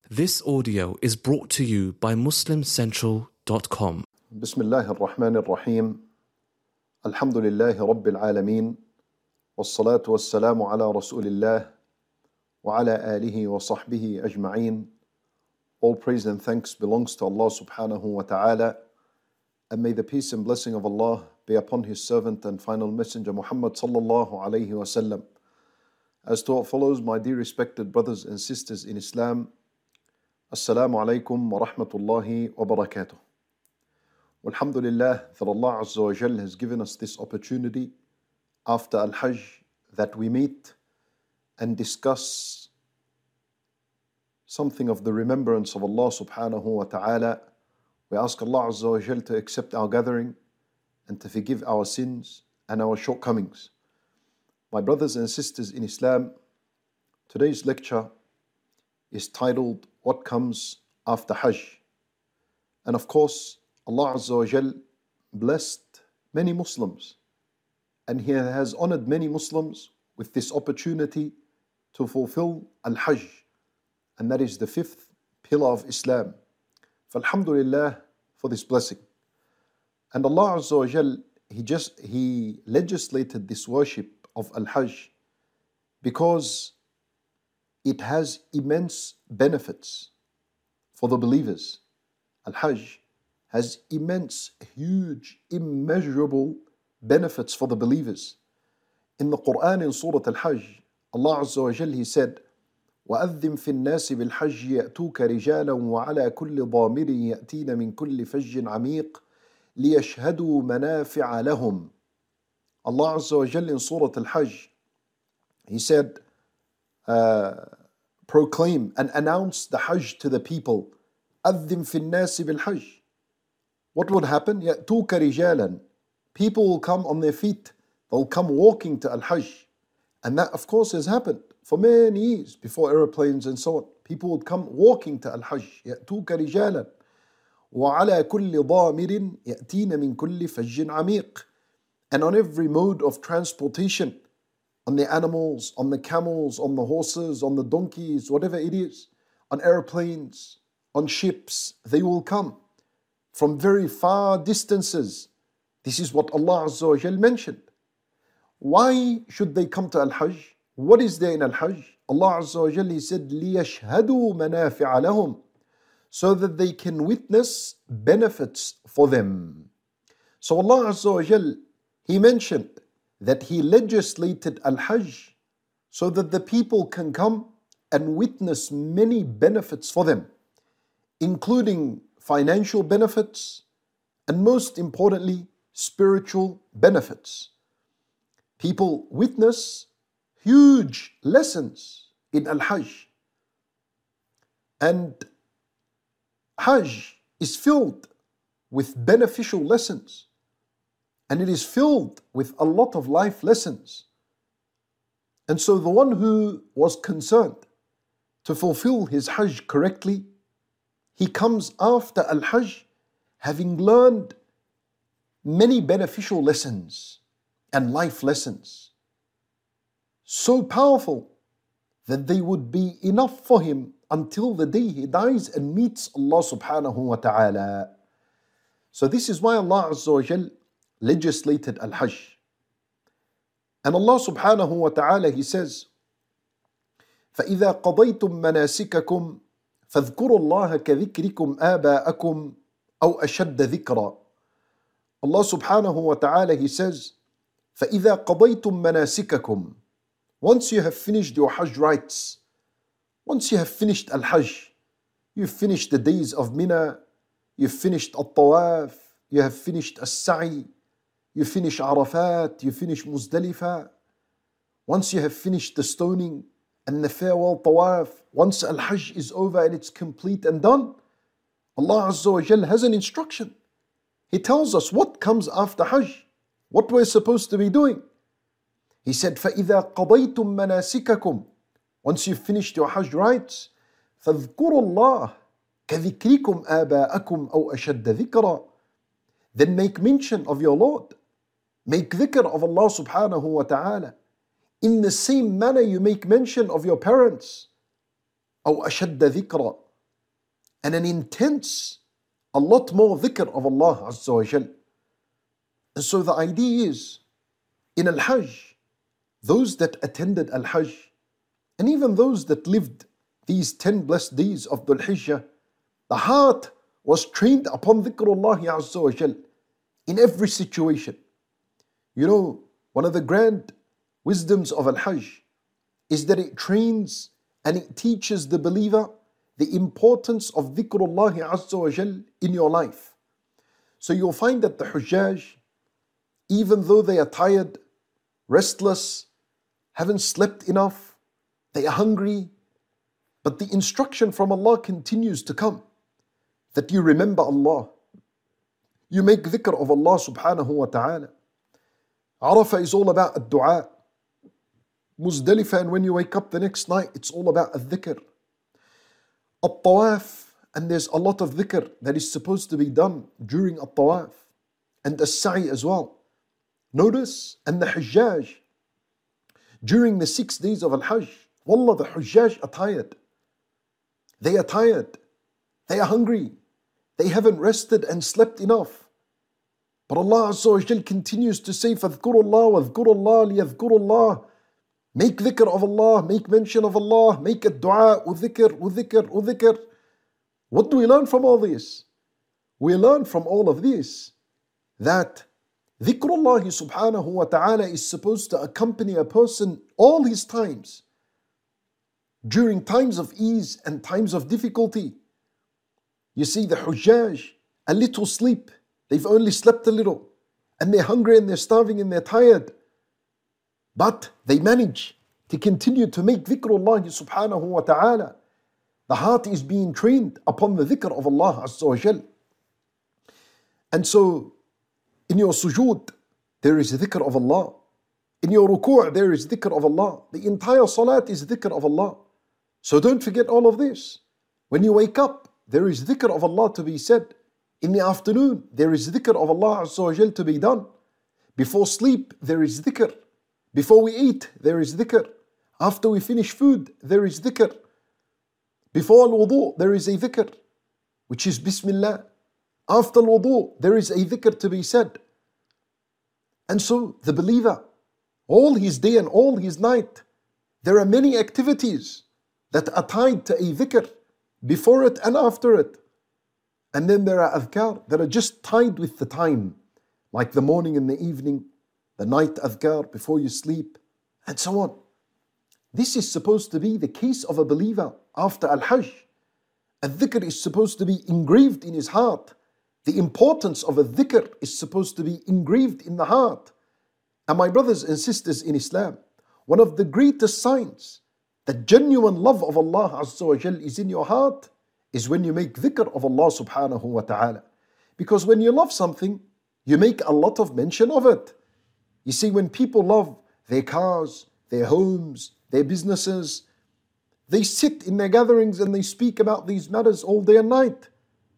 This audio is brought to you by MuslimCentral.com. بسم الله الرحمن الرحيم. الحمد لله رب العالمين والصلاة والسلام على رسول الله وعلى آله وصحبه أجمعين. All praise and thanks belongs to Allah subhanahu wa ta'ala, and may the peace and blessing of Allah be upon His servant and final messenger Muhammad sallallahu alayhi wa sallam. As to what follows, my dear respected brothers and sisters in Islam, Assalamu alaikum wa rahmatullahi wa barakatuh. Alhamdulillah that Allah Azza wa Jal has given us this opportunity after Al-Hajj that we meet and discuss something of the remembrance of Allah subhanahu wa ta'ala. We ask Allah Azza wa Jal to accept our gathering and to forgive our sins and our shortcomings. My brothers and sisters in Islam, today's lecture is titled, What Comes After Hajj? And of course, Allah Azza wa Jal blessed many Muslims, and He has honored many Muslims with this opportunity to fulfill Al-Hajj, and that is the fifth pillar of Islam. Alhamdulillah for this blessing. And Allah Azza wa Jal, He legislated this worship of Al-Hajj because it has immense benefits for the believers. Al-Hajj has immense, huge, immeasurable benefits for the believers. In the Quran, in Surah Al-Hajj, Allah Azza wa Jal, He said, وَأَذِّن فِي النَّاسِ بِالْحَجِّ يَأْتُوكَ رِجَالًا وَعَلَى كُلِّ ضَامِرٍ يَأْتِينَ مِنْ كُلِّ فَجٍّ عَمِيقٍ لِيَشْهَدُوا مَنَافِعَ لَهُمْ. Allah Azza wa Jal in Surah Al-Hajj, He said, proclaim and announce the Hajj to the people. أَذِّن فِي النَّاسِ بِالْحَجِّ. What would happen? يَأْتُوكَ رِجَالًا. People will come on their feet. They'll come walking to Al-Hajj. And that, of course, has happened for many years before aeroplanes and so on. People would come walking to Al-Hajj. يَأْتُوكَ رِجَالًا وَعَلَى كُلِّ ضَامِرٍ يَأْتِينَ مِنْ كُلِّ فَجٍّ عَمِيقٍ. And on every mode of transportation, on the animals, on the camels, on the horses, on the donkeys, whatever it is, on airplanes, on ships, they will come from very far distances. This is what Allah Azza wa Jal mentioned. Why should they come to Al-Hajj? What is there in Al-Hajj? Allah Azza wa Jal, He said, لِيَشْهَدُوا مَنَافِعَ لَهُمْ, so that they can witness benefits for them. So Allah Azza wa Jal, He mentioned that He legislated Al-Hajj so that the people can come and witness many benefits for them, including financial benefits and most importantly, spiritual benefits. People witness huge lessons in Al-Hajj. And Hajj is filled with beneficial lessons. And it is filled with a lot of life lessons. And so the one who was concerned to fulfill his Hajj correctly, he comes after Al-Hajj having learned many beneficial lessons and life lessons, so powerful that they would be enough for him until the day he dies and meets Allah subhanahu wa ta'ala. So this is why Allah Azza wa Jal legislated Al-Hajj. And Allah subhanahu wa ta'ala, He says, فَإِذَا قَضَيْتُم مَّنَاسِكَكُمْ فَاذْكُرُوا اللَّهَ كَذِكْرِكُمْ آبَاءَكُمْ أَوْ أَشَدَّ ذِكْرًا. Allah subhanahu wa ta'ala, He says, فَإِذَا قَضَيْتُم مَّنَاسِكَكُمْ. Once you have finished your Hajj rites, once you have finished Al-Hajj, you've finished the days of Mina, you've finished Al-Tawaf, you have finished As-Sa'i, you finish Arafat, you finish Muzdalifah. Once you have finished the stoning and the farewell tawaf, once Al-Hajj is over and it's complete and done, Allah Azza wa Jal has an instruction. He tells us what comes after Hajj, what we're supposed to be doing. He said, فَإِذَا قَضَيْتُم مَّنَاسِكَكُمْ. Once you've finished your Hajj rites, فَاذْكُرُوا اللَّهَ كَذِكْرِكُمْ آبَاءَكُمْ أَوْ أَشَدَّ ذِكْرًا. Then make mention of your Lord. Make dhikr of Allah subhanahu wa ta'ala in the same manner you make mention of your parents. أو أشد ذكرًا. and an intense, a lot more dhikr of Allah Azza wa Jal. And so the idea is, in Al-Hajj, those that attended Al-Hajj, and even those that lived these 10 blessed days of Dhul Hijjah, the heart was trained upon dhikrullah Azza wa Jal in every situation. You know, one of the grand wisdoms of Al-Hajj is that it trains and it teaches the believer the importance of dhikrullah Azza wa Jal in your life. So you'll find that the Hujjaj, even though they are tired, restless, haven't slept enough, they are hungry, but the instruction from Allah continues to come that you remember Allah. You make dhikr of Allah subhanahu wa ta'ala. Arafah is all about ad-du'a. Muzdalifah, and when you wake up the next night, it's all about al-dhikr. At-tawaf, and there's a lot of dhikr that is supposed to be done during at-tawaf, and as-sa'i as well. Notice, and the Hujjaj, during the 6 days of Al-Hajj, wallah, the Hujjaj are tired. They are tired. They are hungry. They haven't rested and slept enough. But Allah Azza wa Jal continues to say, فَاذْكُرُوا اللَّهَ وَاذْكُرُوا اللَّهَ لِيَذْكُرُوا اللَّهِ. Make dhikr of Allah, make mention of Allah, make a dua, dhikr. What do we learn from all this? We learn from all of this that dhikrullah subhanahu wa ta'ala is supposed to accompany a person all his times, during times of ease and times of difficulty. You see, the Hujjaj, a little sleep, they've only slept a little, and they're hungry and they're starving and they're tired, but they manage to continue to make dhikrullah subhanahu wa ta'ala. The heart is being trained upon the dhikr of Allah Azza wa Jal. And so, in your sujood, there is dhikr of Allah. In your ruku', there is dhikr of Allah. The entire salat is dhikr of Allah. So don't forget all of this. When you wake up, there is dhikr of Allah to be said. In the afternoon, there is dhikr of Allah Azza wa Jal to be done. Before sleep, there is dhikr. Before we eat, there is dhikr. After we finish food, there is dhikr. Before al-wudu, there is a dhikr, which is Bismillah. After al-wudu, there is a dhikr to be said. And so, the believer, all his day and all his night, there are many activities that are tied to a dhikr, before it and after it. And then there are adhkar that are just tied with the time, like the morning and the evening, the night adhkar before you sleep, and so on. This is supposed to be the case of a believer after Al-Hajj. Al-dhikr is supposed to be engraved in his heart. The importance of a dhikr is supposed to be engraved in the heart. And my brothers and sisters in Islam, one of the greatest signs that genuine love of Allah Azza wa Jal is in your heart is when you make dhikr of Allah subhanahu wa ta'ala. Because when you love something, you make a lot of mention of it. You see, when people love their cars, their homes, their businesses, they sit in their gatherings and they speak about these matters all day and night.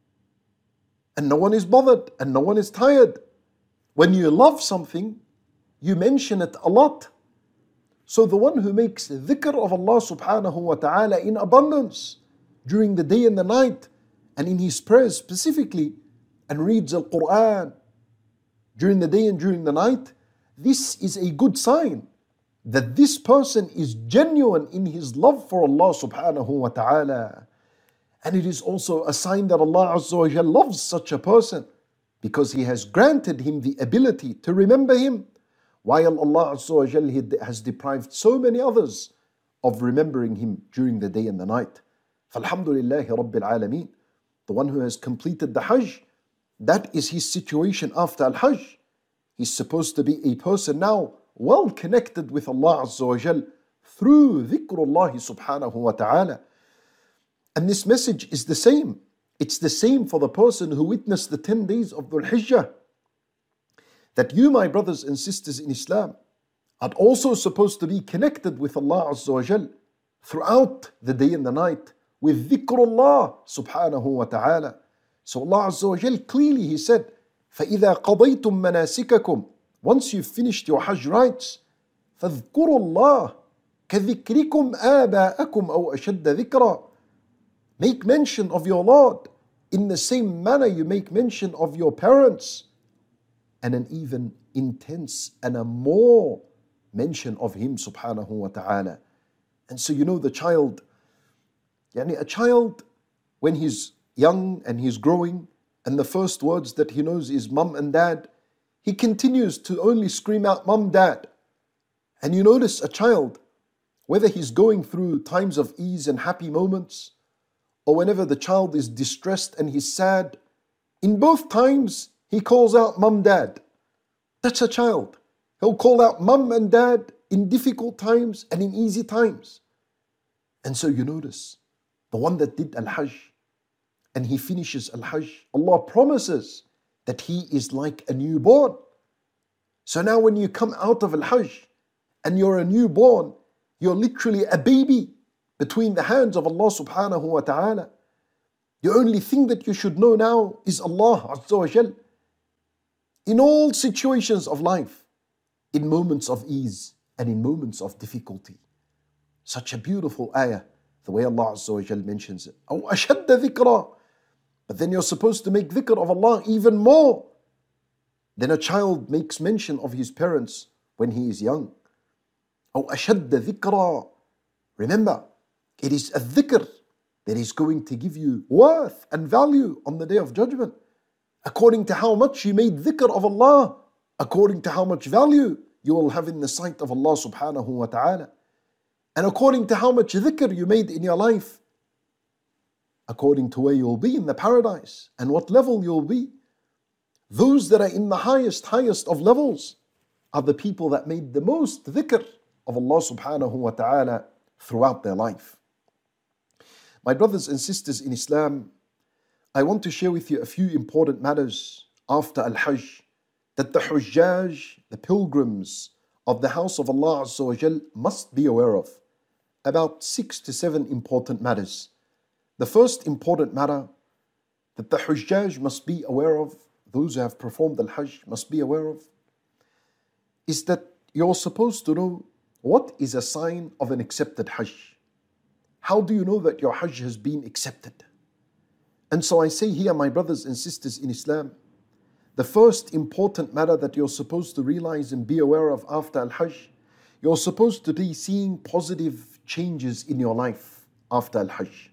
And no one is bothered and no one is tired. When you love something, you mention it a lot. So the one who makes dhikr of Allah subhanahu wa ta'ala in abundance during the day and the night, and in his prayers specifically, and reads Al-Quran during the day and during the night, this is a good sign that this person is genuine in his love for Allah subhanahu wa ta'ala. And it is also a sign that Allah Azza wa Jal loves such a person, because He has granted him the ability to remember Him, while Allah Azza wa Jal has deprived so many others of remembering Him during the day and the night. Falhamdulillahi Rabbil Alameen. The one who has completed the Hajj, that is his situation after Al-Hajj. He's supposed to be a person now well connected with Allah Azza wa Jal through dhikrullah subhanahu wa ta'ala. And this message is the same. It's the same for the person who witnessed the 10 days of Dhul Hijjah. That you, my brothers and sisters in Islam, are also supposed to be connected with Allah Azza wa Jal throughout the day and the night with dhikrullah subhanahu wa ta'ala. So Allah Azza wa Jal clearly He said, فَإِذَا قَضَيْتُم مَنَاسِكَكُمْ. Once you've finished your Hajj rites, فَاذْكُرُوا اللَّهَ كَذِكْرِكُمْ آبَاءَكُمْ أَوْ أَشَدَّ ذِكْرًا. Make mention of your Lord in the same manner you make mention of your parents, and an even intense and a more mention of Him subhanahu wa ta'ala. And so the child, a child when he's young and he's growing, and the first words that he knows is mum and dad, he continues to only scream out mum, dad. And you notice a child, whether he's going through times of ease and happy moments, or whenever the child is distressed and he's sad, in both times he calls out mum, dad. That's a child. He'll call out mum and dad in difficult times and in easy times. And so you notice, the one that did Al-Hajj, and he finishes Al-Hajj, Allah promises that he is like a newborn. So now when you come out of Al-Hajj and you're a newborn, you're literally a baby between the hands of Allah subhanahu wa ta'ala. The only thing that you should know now is Allah Azza wa Jal. In all situations of life, in moments of ease and in moments of difficulty. Such a beautiful ayah, the way Allah Azza wa Jal mentions it. أو أشد ذكرى. But then you're supposed to make dhikr of Allah even more. Then a child makes mention of his parents when he is young. أو أشد ذكرى. Remember, it is a dhikr that is going to give you worth and value on the Day of Judgment. According to how much you made dhikr of Allah, according to how much value you will have in the sight of Allah subhanahu wa ta'ala. And according to how much dhikr you made in your life, according to where you'll be in the paradise and what level you'll be. Those that are in the highest of levels are the people that made the most dhikr of Allah subhanahu wa ta'ala throughout their life. My brothers and sisters in Islam, I want to share with you a few important matters after Al-Hajj that the Hujjaj, the pilgrims of the house of Allah Azza wa Jal must be aware of. About 6 to 7 important matters. The first important matter that the Hujjaj must be aware of, those who have performed Al-Hajj must be aware of, is that you're supposed to know what is a sign of an accepted Hajj. How do you know that your Hajj has been accepted? And so I say here, my brothers and sisters in Islam, the first important matter that you're supposed to realize and be aware of after Al-Hajj, you're supposed to be seeing positive changes in your life after Al-Hajj.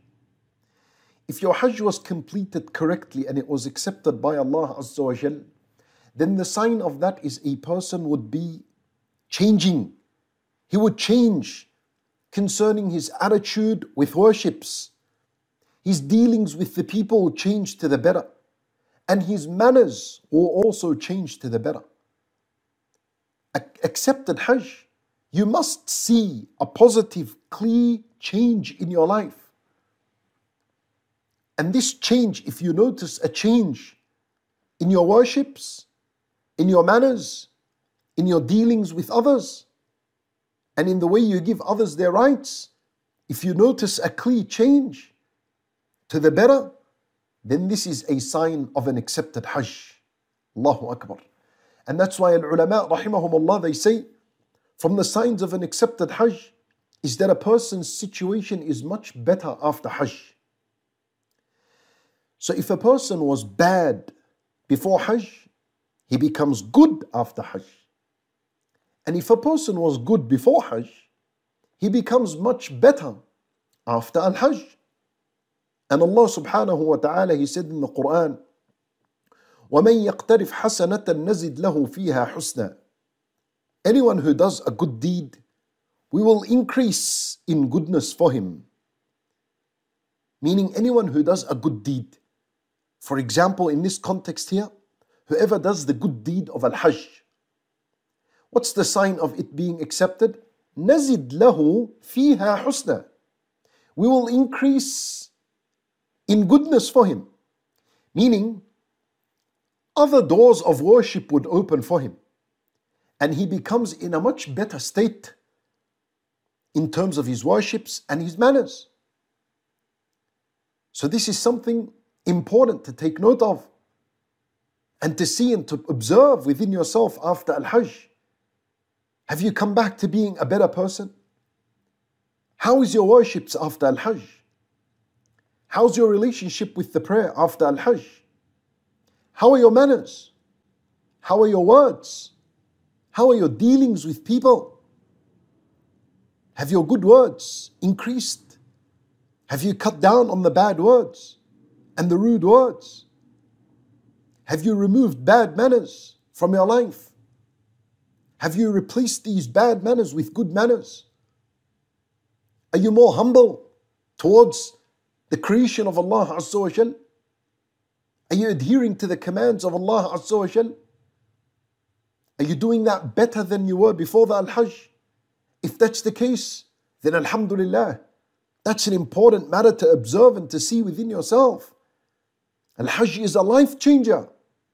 If your Hajj was completed correctly and it was accepted by Allah Azza wa Jal, then the sign of that is a person would be changing. He would change concerning his attitude with worships. His dealings with the people will change to the better. And his manners will also change to the better. Accepted Hajj, you must see a positive, clear change in your life. And this change, if you notice a change in your worships, in your manners, in your dealings with others, and in the way you give others their rights, if you notice a clear change to the better, then this is a sign of an accepted Hajj. Allahu Akbar. And that's why al-ulama rahimahumullah, they say, from the signs of an accepted Hajj is that a person's situation is much better after Hajj. So if a person was bad before Hajj, he becomes good after Hajj. And if a person was good before Hajj, he becomes much better after Al-Hajj. And Allah subhanahu wa ta'ala, He said in the Quran, وَمَنْ يَقْتَرِفْ حَسَنَةً نَزِدْ لَهُ فِيهَا حُسْنًا. Anyone who does a good deed, we will increase in goodness for him. Meaning anyone who does a good deed. For example, in this context here, whoever does the good deed of Al-Hajj, what's the sign of it being accepted? نَزِدْ لَهُ فِيهَا حُسْنًا. We will increase in goodness for him. Meaning, other doors of worship would open for him. And he becomes in a much better state in terms of his worships and his manners. So this is something important to take note of and to see and to observe within yourself after Al-Hajj. Have you come back to being a better person? How is your worships after Al-Hajj? How's your relationship with the prayer after Al-Hajj? How are your manners? How are your words? How are your dealings with people? Have your good words increased? Have you cut down on the bad words and the rude words? Have you removed bad manners from your life? Have you replaced these bad manners with good manners? Are you more humble towards the creation of Allah Azza wa Jal? Are you adhering to the commands of Allah Azza wa Jal? Are you doing that better than you were before the Al-Hajj? If that's the case, then Alhamdulillah, that's an important matter to observe and to see within yourself. Al-Hajj is a life changer.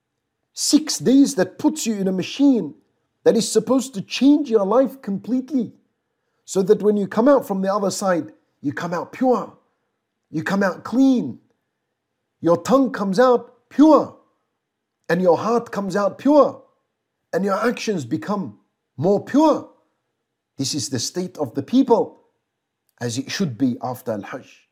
6 days that puts you in a machine that is supposed to change your life completely. So that when you come out from the other side, you come out pure. You come out clean. Your tongue comes out pure. And your heart comes out pure. And your actions become more pure. This is the state of the people as it should be after Al-Hajj.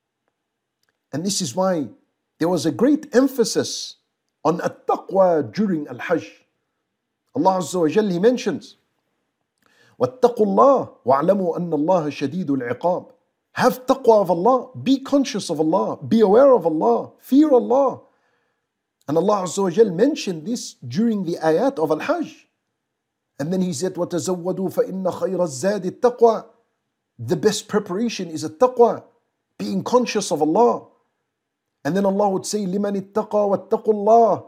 And this is why there was a great emphasis on at-taqwa during Al-Hajj. Allah Azza wa Jalla, He mentions, وَاتَّقُوا اللَّهِ وَاعْلَمُوا أَنَّ اللَّهَ شَدِيدُ الْعِقَابِ. Have taqwa of Allah, be conscious of Allah, be aware of Allah, fear Allah. And Allah Azza wa Jalla mentioned this during the ayat of Al-Hajj. And then He said, وَتَزَوَّدُوا فَإِنَّ خَيْرَ الزَّادِ التَّقْوَى. The best preparation is at-taqwa, being conscious of Allah. And then Allah would say, لِمَنِ اتَّقَى وَاتَّقُوا اللَّهِ.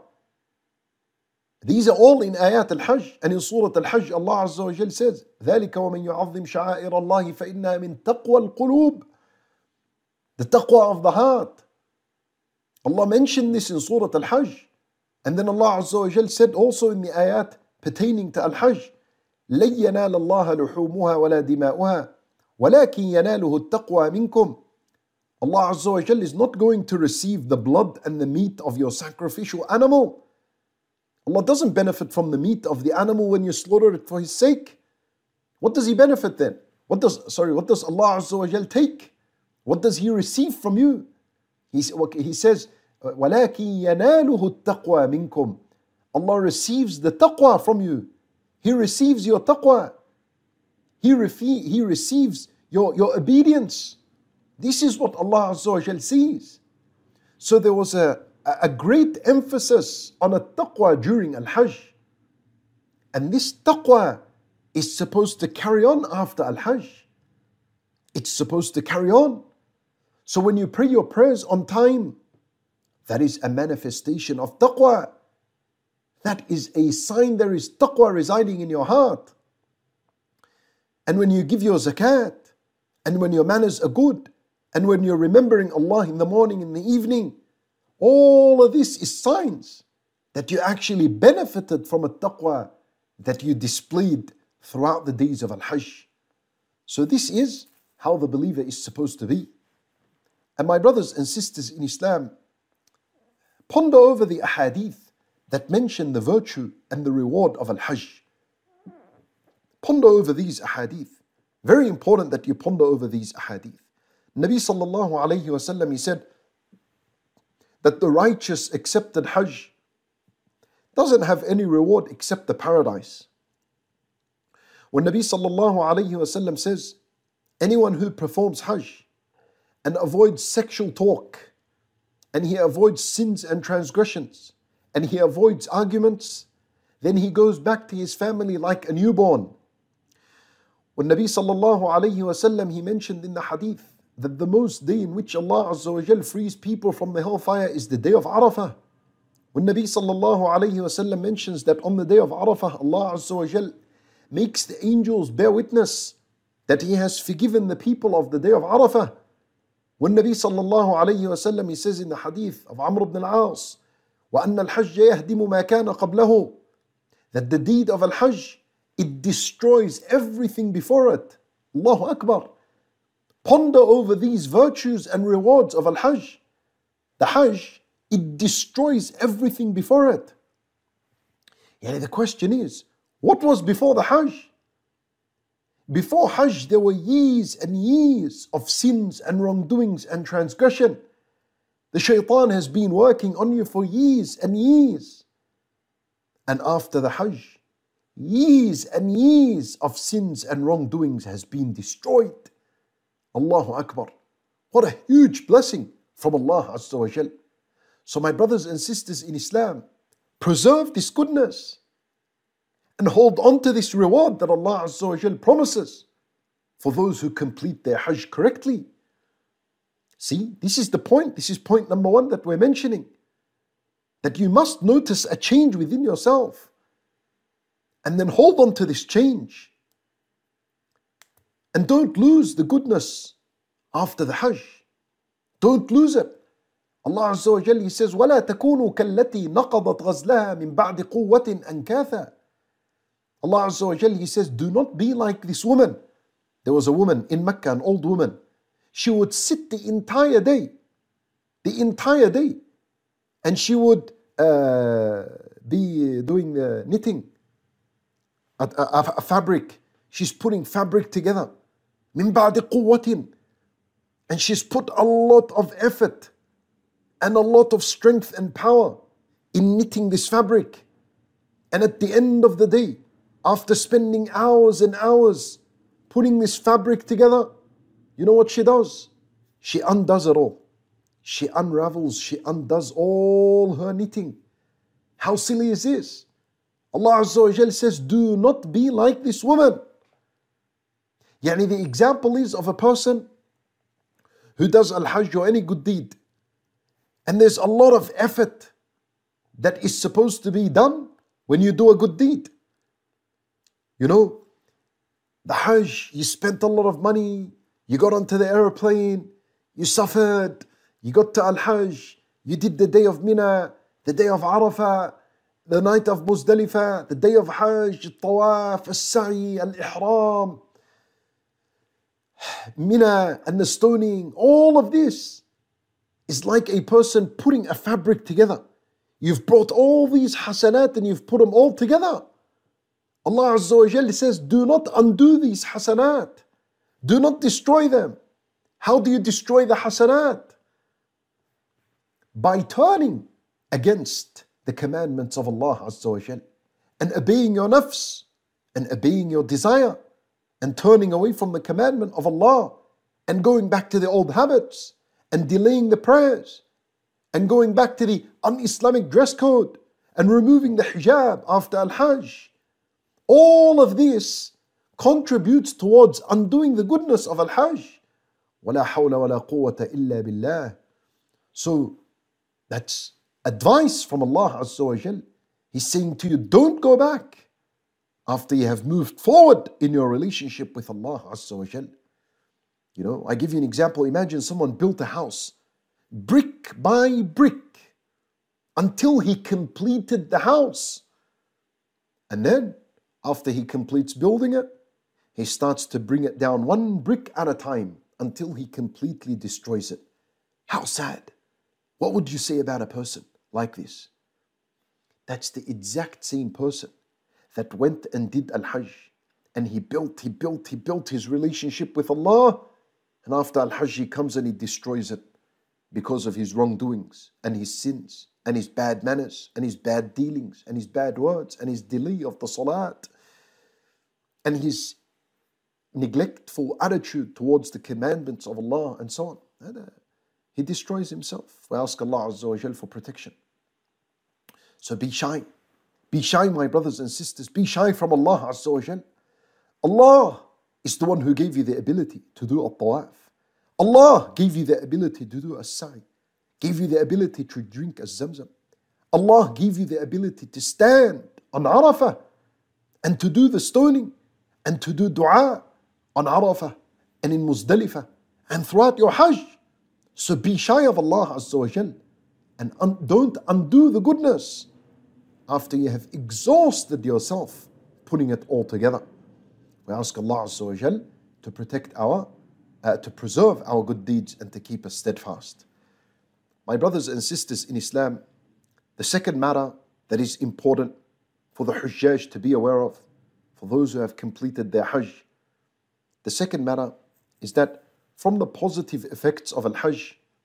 These are all in ayat al-Hajj. And in Surah al-Hajj, Allah Azza wa Jal says, ذَلِكَ وَمَنْ يُعَظِّمْ شَعَائِرَ اللَّهِ فَإِنَّهَا مِنْ تَقْوَى الْقُلُوبِ. The taqwa of the heart. Allah mentioned this in Surah al-Hajj. And then Allah Azza wa Jal said also in the ayat pertaining to al-Hajj, لَن يَنَالَ اللَّهَ لُحُومُهَا وَلَا دِمَاؤُهَا وَلَكِنْ يَنَالُهُ التَّقْوَى مِنْكُمْ. Allah Azza wa Jal is not going to receive the blood and the meat of your sacrificial animal. Allah doesn't benefit from the meat of the animal when you slaughter it for His sake. What does He benefit then? What does Allah Azza wa Jal take? What does He receive from you? He says, وَلَكِنْ يَنَالُهُ التَّقْوَى مِنْكُمْ. Allah receives the taqwa from you. He receives your taqwa. He receives your obedience. This is what Allah Azza wa Jal sees. So there was a great emphasis on a taqwa during Al-Hajj. And this taqwa is supposed to carry on after Al-Hajj. It's supposed to carry on. So when you pray your prayers on time, that is a manifestation of taqwa. That is a sign there is taqwa residing in your heart. And when you give your zakat, and when your manners are good, and when you're remembering Allah in the morning, in the evening, all of this is signs that you actually benefited from a taqwa that you displayed throughout the days of Al-Hajj. So this is how the believer is supposed to be. And my brothers and sisters in Islam, ponder over the ahadith that mention the virtue and the reward of Al-Hajj. Ponder over these ahadith. Very important that you ponder over these ahadith. Nabi sallallahu alayhi wa sallam, he said that the righteous accepted Hajj doesn't have any reward except the paradise. When Nabi sallallahu alayhi wa sallam says, anyone who performs Hajj and avoids sexual talk, and he avoids sins and transgressions, and he avoids arguments, then he goes back to his family like a newborn. When Nabi sallallahu alayhi wa sallam, he mentioned in the hadith that the most day in which Allah Azza wa Jal frees people from the hellfire is the day of Arafah. When Nabi sallallahu alayhi wa sallam mentions that on the day of Arafah, Allah Azza wa Jal makes the angels bear witness that He has forgiven the people of the day of Arafah. When Nabi sallallahu alayhi wa sallam, he says in the hadith of Amr ibn al-As, وَأَنَّ الْحَجَّ يَهْدِمُ مَا كَانَ قَبْلَهُ, that the deed of Al-Hajj, it destroys everything before it. Allahu Akbar. Ponder over these virtues and rewards of Al-Hajj. The Hajj, it destroys everything before it. The question is, what was before the Hajj? Before Hajj, there were years and years of sins and wrongdoings and transgression. The shaitan has been working on you for years and years. And after the Hajj, years and years of sins and wrongdoings has been destroyed. Allahu Akbar. What a huge blessing from Allah Azza wa Jal. So my brothers and sisters in Islam, preserve this goodness and hold on to this reward that Allah Azza wa Jal promises for those who complete their Hajj correctly. See, this is the point. This is point number one that we're mentioning. That you must notice a change within yourself and then hold on to this change. And don't lose the goodness after the Hajj. Don't lose it. Allah Azza wa Jalla, He says, وَلَا تَكُونُوا كَالَّتِي نَقَضَتْ غَزْلَهَا مِنْ بَعْدِ قُوَّةٍ أَنْكَاثًا. Allah Azza wa Jalla, He says, do not be like this woman. There was a woman in Mecca, an old woman. She would sit the entire day, and she would be doing the knitting, a fabric. She's putting fabric together. مِنْ بَعْدِ قُوَّةٍ. And she's put a lot of effort and a lot of strength and power in knitting this fabric. And at the end of the day, after spending hours and hours putting this fabric together, you know what she does? She undoes it all. She unravels, she undoes all her knitting. How silly is this? Allah Azza wa Jal says, do not be like this woman. Yani the example is of a person who does al-Hajj or any good deed. And there's a lot of effort that is supposed to be done when you do a good deed. You know, the Hajj, you spent a lot of money, you got onto the airplane, you suffered, you got to Al-Hajj, you did the day of Mina, the day of Arafah, the night of Muzdalifah, the day of Hajj, Tawaf, Al-Sa'i, Al-Ihram, Mina and the stoning. All of this is like a person putting a fabric together. You've brought all these hasanat and you've put them all together. Allah Azza wa Jalla says, do not undo these hasanat. Do not destroy them. How do you destroy the hasanat? By turning against the commandments of Allah Azza wa Jalla and obeying your nafs and obeying your desire and turning away from the commandment of Allah and going back to the old habits and delaying the prayers and going back to the un-Islamic dress code and removing the hijab after Al-Hajj. All of this contributes towards undoing the goodness of Al-Hajj. وَلَا حَوْلَ وَلَا قُوَّةَ إِلَّا بِاللَّهِ. So that's advice from Allah Azza wa Jal. He's saying to you, don't go back after you have moved forward in your relationship with Allah Azza wa Jal. You know, I give you an example. Imagine someone built a house brick by brick until he completed the house. And then after he completes building it, he starts to bring it down one brick at a time until he completely destroys it. How sad. What would you say about a person like this? That's the exact same person that went and did Al-Hajj and he built his relationship with Allah, and after Al-Hajj he comes and he destroys it because of his wrongdoings and his sins and his bad manners and his bad dealings and his bad words and his delay of the salat and his neglectful attitude towards the commandments of Allah and so on. He destroys himself. We ask Allah Azza wa Jal for protection. So be shy. Be shy, my brothers and sisters. Be shy from Allah Azza wa Jal. Allah is the one who gave you the ability to do al-tawaf. Allah gave you the ability to do as-sa'i. Gave you the ability to drink az-zamzam. Allah gave you the ability to stand on Arafah and to do the stoning and to do dua on Arafah and in Muzdalifah and throughout your Hajj. So be shy of Allah Azza wa Jal and don't undo the goodness after you have exhausted yourself putting it all together. We ask Allah Azza wa Jal to to preserve our good deeds and to keep us steadfast. My brothers and sisters in Islam, the second matter that is important for the Hujjaj to be aware of, for those who have completed their Hajj, the second matter is that from the positive effects of Al-Hajj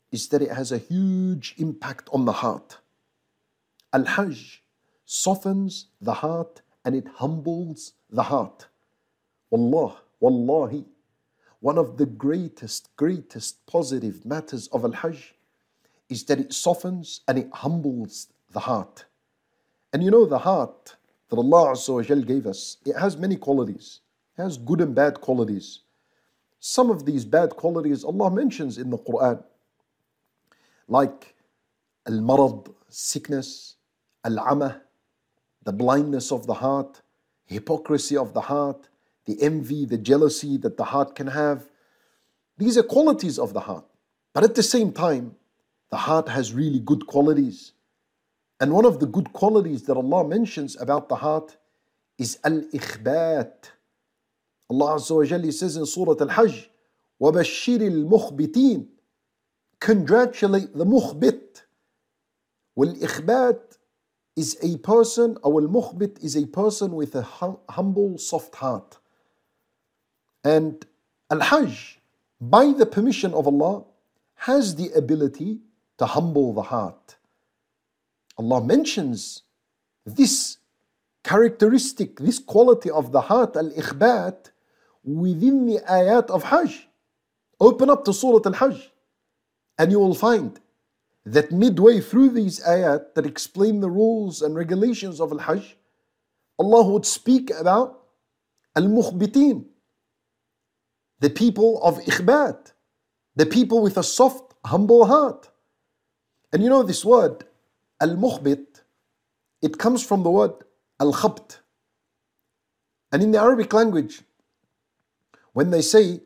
is that it has a huge impact on the heart. Al-Hajj softens the heart and it humbles the heart. Wallahi, one of the greatest positive matters of Al-Hajj is that it softens and it humbles the heart. And you know, the heart that Allah Azza wa Jal gave us, it has many qualities. It has good and bad qualities. Some of these bad qualities Allah mentions in the Quran, like al-marad, sickness, al-amah, the blindness of the heart, hypocrisy of the heart, the envy, the jealousy that the heart can have. These are qualities of the heart. But at the same time, the heart has really good qualities. And one of the good qualities that Allah mentions about the heart is al-ikhbat. Allah Azza wa Jalla says in Surah Al-Hajj, وَبَشِّرِ الْمُخْبِتِينَ. Congratulate the mukhbit. Wal-ikhbat is a person, or al-mukhbit is a person with a humble, soft heart. And Al-Hajj, by the permission of Allah, has the ability to humble the heart. Allah mentions this characteristic, this quality of the heart, al-ikhbat, within the ayat of Hajj. Open up to Surah Al-Hajj and you will find that midway through these ayat that explain the rules and regulations of Al-Hajj, Allah would speak about al-mukhbitin, the people of ikhbat, the people with a soft, humble heart. And you know this word, al-mukhbit, it comes from the word al-khabt. And in the Arabic language, when they say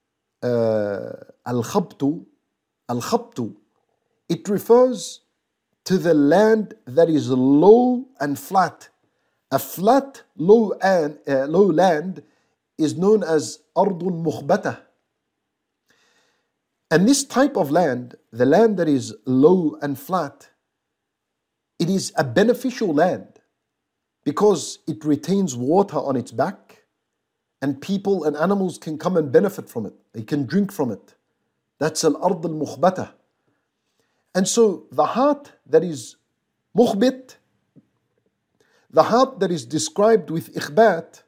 al-khabtu, it refers to the land that is low and flat. A flat, low land is known as ardun mukhbatah. And this type of land, the land that is low and flat, it is a beneficial land because it retains water on its back and people and animals can come and benefit from it. They can drink from it. That's al-ard al-mukhbatah. And so the heart that is mukhbit, the heart that is described with ikhbat,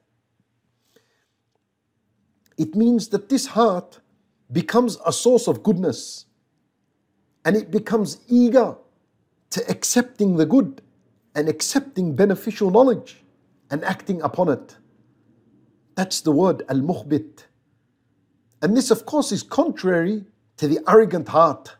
it means that this heart becomes a source of goodness and it becomes eager to accepting the good and accepting beneficial knowledge and acting upon it. That's the word al-mukhbit. And this of course is contrary to the arrogant heart.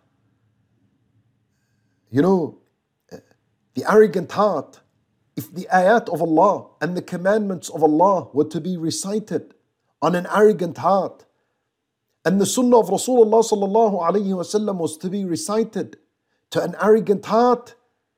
You know, the arrogant heart, if the ayat of Allah and the commandments of Allah were to be recited on an arrogant heart, and the sunnah of Rasulullah sallallahu alayhi wasallam was to be recited to an arrogant heart,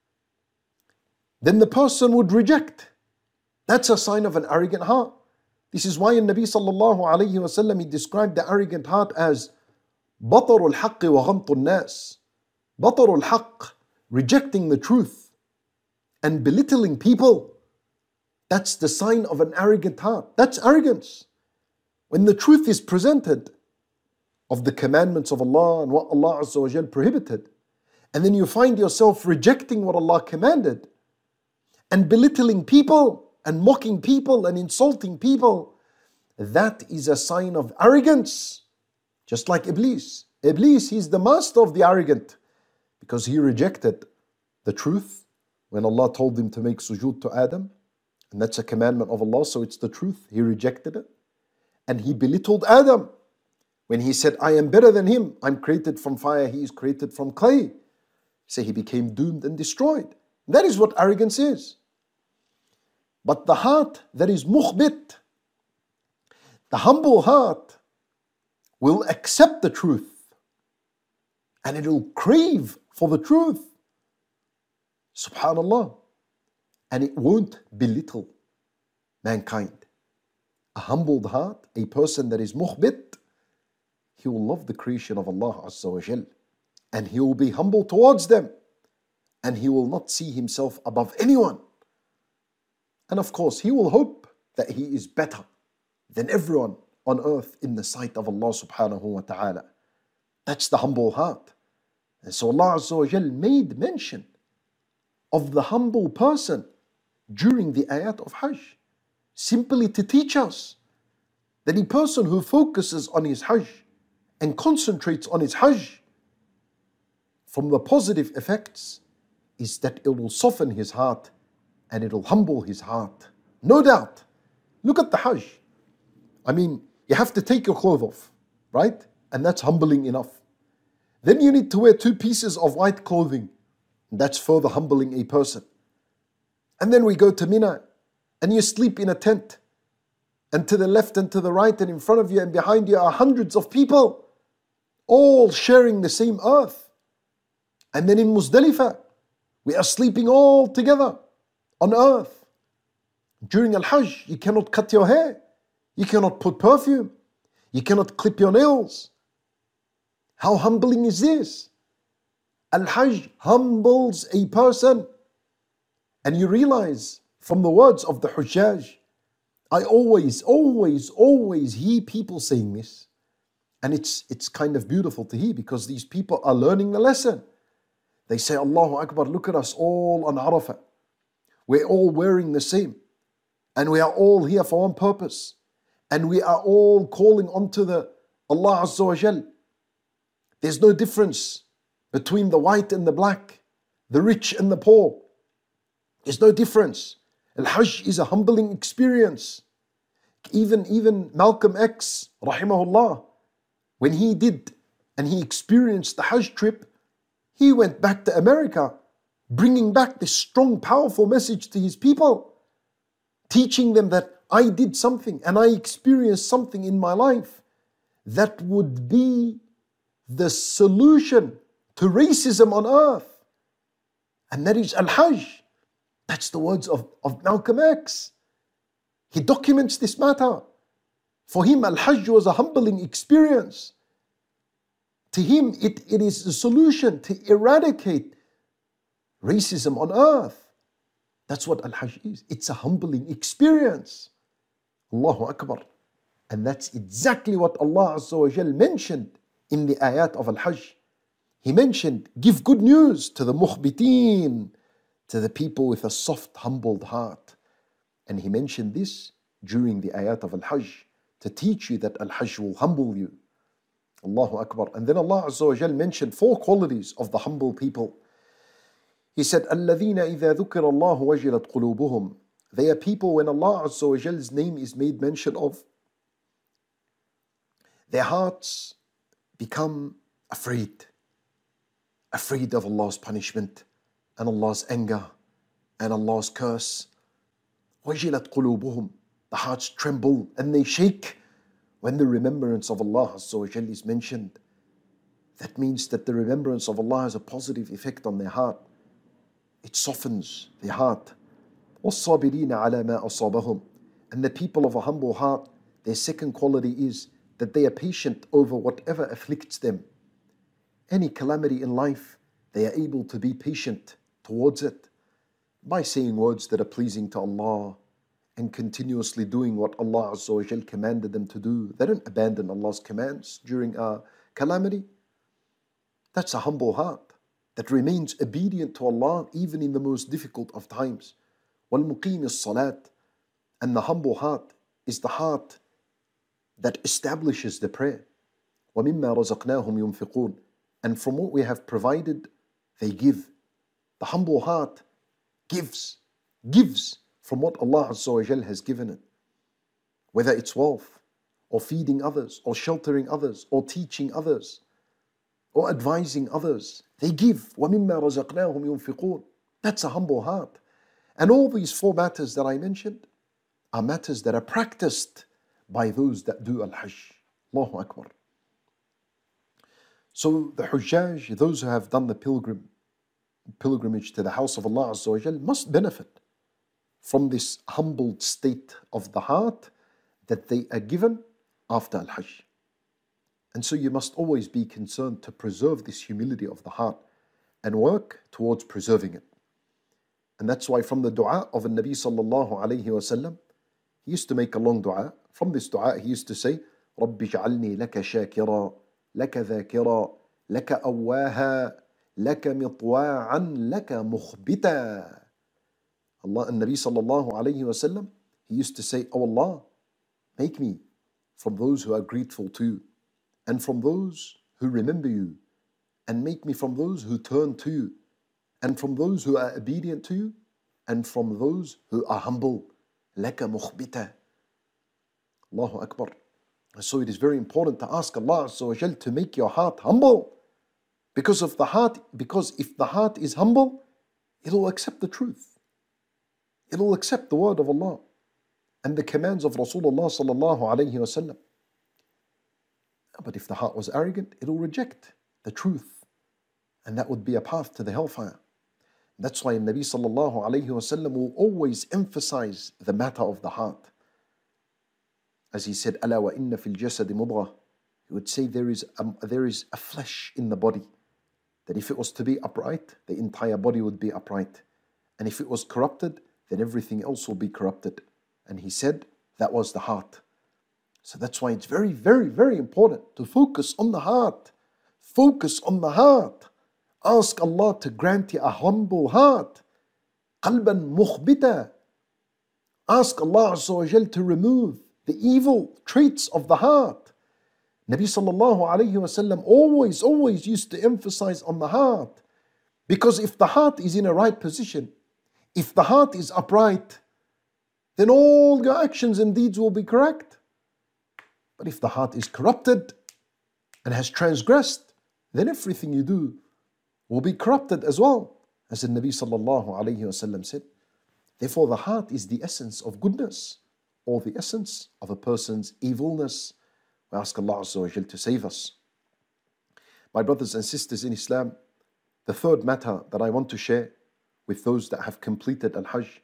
then the person would reject. That's a sign of an arrogant heart. This is why in Nabi sallallahu alayhi wasallam he described the arrogant heart as بطر الحق وغمط الناس. بطر الحق, rejecting the truth and belittling people. That's the sign of an arrogant heart. That's arrogance. When the truth is presented of the commandments of Allah and what Allah Azza wa Jal prohibited, and then you find yourself rejecting what Allah commanded and belittling people and mocking people and insulting people, that is a sign of arrogance. Just like Iblis. Iblis, he's the master of the arrogant because he rejected the truth when Allah told him to make sujood to Adam, and that's a commandment of Allah, so it's the truth. He rejected it. And he belittled Adam when he said, I am better than him. I'm created from fire, he is created from clay. So he became doomed and destroyed. That is what arrogance is. But the heart that is mukhbit, the humble heart, will accept the truth and it will crave for the truth. Subhanallah. And it won't belittle mankind. A humbled heart, a person that is mukhbit, he will love the creation of Allah Azza wa Jal, and he will be humble towards them, and he will not see himself above anyone. And of course, he will hope that he is better than everyone on earth in the sight of Allah subhanahu wa ta'ala. That's the humble heart. And so Allah Azza wa Jal made mention of the humble person during the ayat of Hajj, simply to teach us that a person who focuses on his Hajj and concentrates on his Hajj, from the positive effects is that it will soften his heart and it will humble his heart. No doubt. Look at the Hajj. I mean, you have to take your clothes off, right? And that's humbling enough. Then you need to wear 2 pieces of white clothing. That's further humbling a person. And then we go to Mina and you sleep in a tent. And to the left and to the right and in front of you and behind you are hundreds of people, all sharing the same earth. And then in Muzdalifah, we are sleeping all together on earth. During Al-Hajj, you cannot cut your hair. You cannot put perfume. You cannot clip your nails. How humbling is this? Al-Hajj humbles a person. And you realize from the words of the Hujjaj, I always hear people saying this. And it's kind of beautiful to hear because these people are learning the lesson. They say, Allahu Akbar, look at us all on Arafah. We're all wearing the same. And we are all here for one purpose. And we are all calling onto the Allah Azza wa Jal. There's no difference between the white and the black, the rich and the poor. There's no difference. Al-Hajj is a humbling experience. Even Malcolm X, rahimahullah, when he did and he experienced the Hajj trip, he went back to America, bringing back this strong, powerful message to his people, teaching them that I did something and I experienced something in my life that would be the solution to racism on earth. And that is Al-Hajj. That's the words of Malcolm X. He documents this matter. For him, Al-Hajj was a humbling experience. To him, it is the solution to eradicate racism on earth. That's what Al-Hajj is. It's a humbling experience. Allahu Akbar. And that's exactly what Allah Azza wa Jal mentioned in the ayat of Al-Hajj. He mentioned, give good news to the mukhbiteen, to the people with a soft, humbled heart. And he mentioned this during the ayat of Al-Hajj to teach you that Al-Hajj will humble you. Allahu Akbar. And then Allah Azza wa Jal mentioned 4 qualities of the humble people. He said, الَّذِينَ إِذَا ذُكِرَ اللَّهُ وَجِلَتْ قُلُوبُهُم. They are people when Allah Azza wa Jal's name is made mention of, their hearts become afraid of Allah's punishment and Allah's anger and Allah's curse. وَجِلَتْ قُلُوبُهُم. The hearts tremble and they shake when the remembrance of Allah Azza wa Jal is mentioned. That means that the remembrance of Allah has a positive effect on their heart. It softens their heart. وَالصَّابِرِينَ عَلَى مَا أَصَابَهُم. And the people of a humble heart, their second quality is that they are patient over whatever afflicts them. Any calamity in life, they are able to be patient towards it by saying words that are pleasing to Allah and continuously doing what Allah Azza wa Jal commanded them to do. They don't abandon Allah's commands during a calamity. That's a humble heart that remains obedient to Allah even in the most difficult of times. وَالْمُقِيمِ الصَّلَاةِ. And the humble heart is the heart that establishes the prayer. وَمِمَّا رَزَقْنَاهُمْ يُنْفِقُونَ. And from what we have provided, they give. The humble heart gives from what Allah Azza wa Jal has given it. Whether it's wealth, or feeding others, or sheltering others, or teaching others, or advising others. They give. وَمِمَّا رَزَقْنَاهُمْ يُنْفِقُونَ. That's a humble heart. And all these 4 matters that I mentioned are matters that are practiced by those that do Al-Hajj. Allahu Akbar. So the Hujjaj, those who have done the pilgrimage to the house of Allah Azza wa Jal, must benefit from this humbled state of the heart that they are given after Al-Hajj. And so you must always be concerned to preserve this humility of the heart and work towards preserving it. And that's why from the dua of the Nabi sallallahu alayhi wa sallam, he used to make a long dua. From this dua he used to say, رَبِّ اجْعَلْنِي لَكَ شَاكِرًا لَكَ ذَاكِرًا لَكَ أَوَّاهًا لَكَ مِطْوَاعًا لَكَ مُخْبِتًا. Allah and Nabi sallallahu alayhi wasallam, he used to say, "Oh Allah, make me from those who are grateful to you, and from those who remember you, and make me from those who turn to you, and from those who are obedient to you, and from those who are humble. لَكَ مُخْبِتًا." Allahu Akbar. So it is very important to ask Allah Azza wa Jal to make your heart humble. Because if the heart is humble, it will accept the truth. It will accept the word of Allah and the commands of Rasulullah sallallahu alayhi wasallam. But if the heart was arrogant, it will reject the truth. And that would be a path to the hellfire. That's why Nabi sallallahu alayhi wasallam will always emphasize the matter of the heart. As he said, أَلَا وَإِنَّ فِي الْجَسَدِ مُضْغَةً. He would say there is a flesh in the body, that if it was to be upright, the entire body would be upright. And if it was corrupted, then everything else will be corrupted. And he said, that was the heart. So that's why it's very, very, very important to focus on the heart. Focus on the heart. Ask Allah to grant you a humble heart. قَلْبًا مُخْبِتًا. Ask Allah Azza wa Jal to remove the evil traits of the heart. Nabi sallallahu alayhi wasallam always used to emphasize on the heart. Because if the heart is in a right position, if the heart is upright, then all your actions and deeds will be correct. But if the heart is corrupted and has transgressed, then everything you do will be corrupted as well. As the Nabi sallallahu alayhi wasallam said. Therefore the heart is the essence of goodness, or the essence of a person's evilness. We ask Allah Azza wa Jal to save us. My brothers and sisters in Islam, the third matter that I want to share with those that have completed Al-Hajj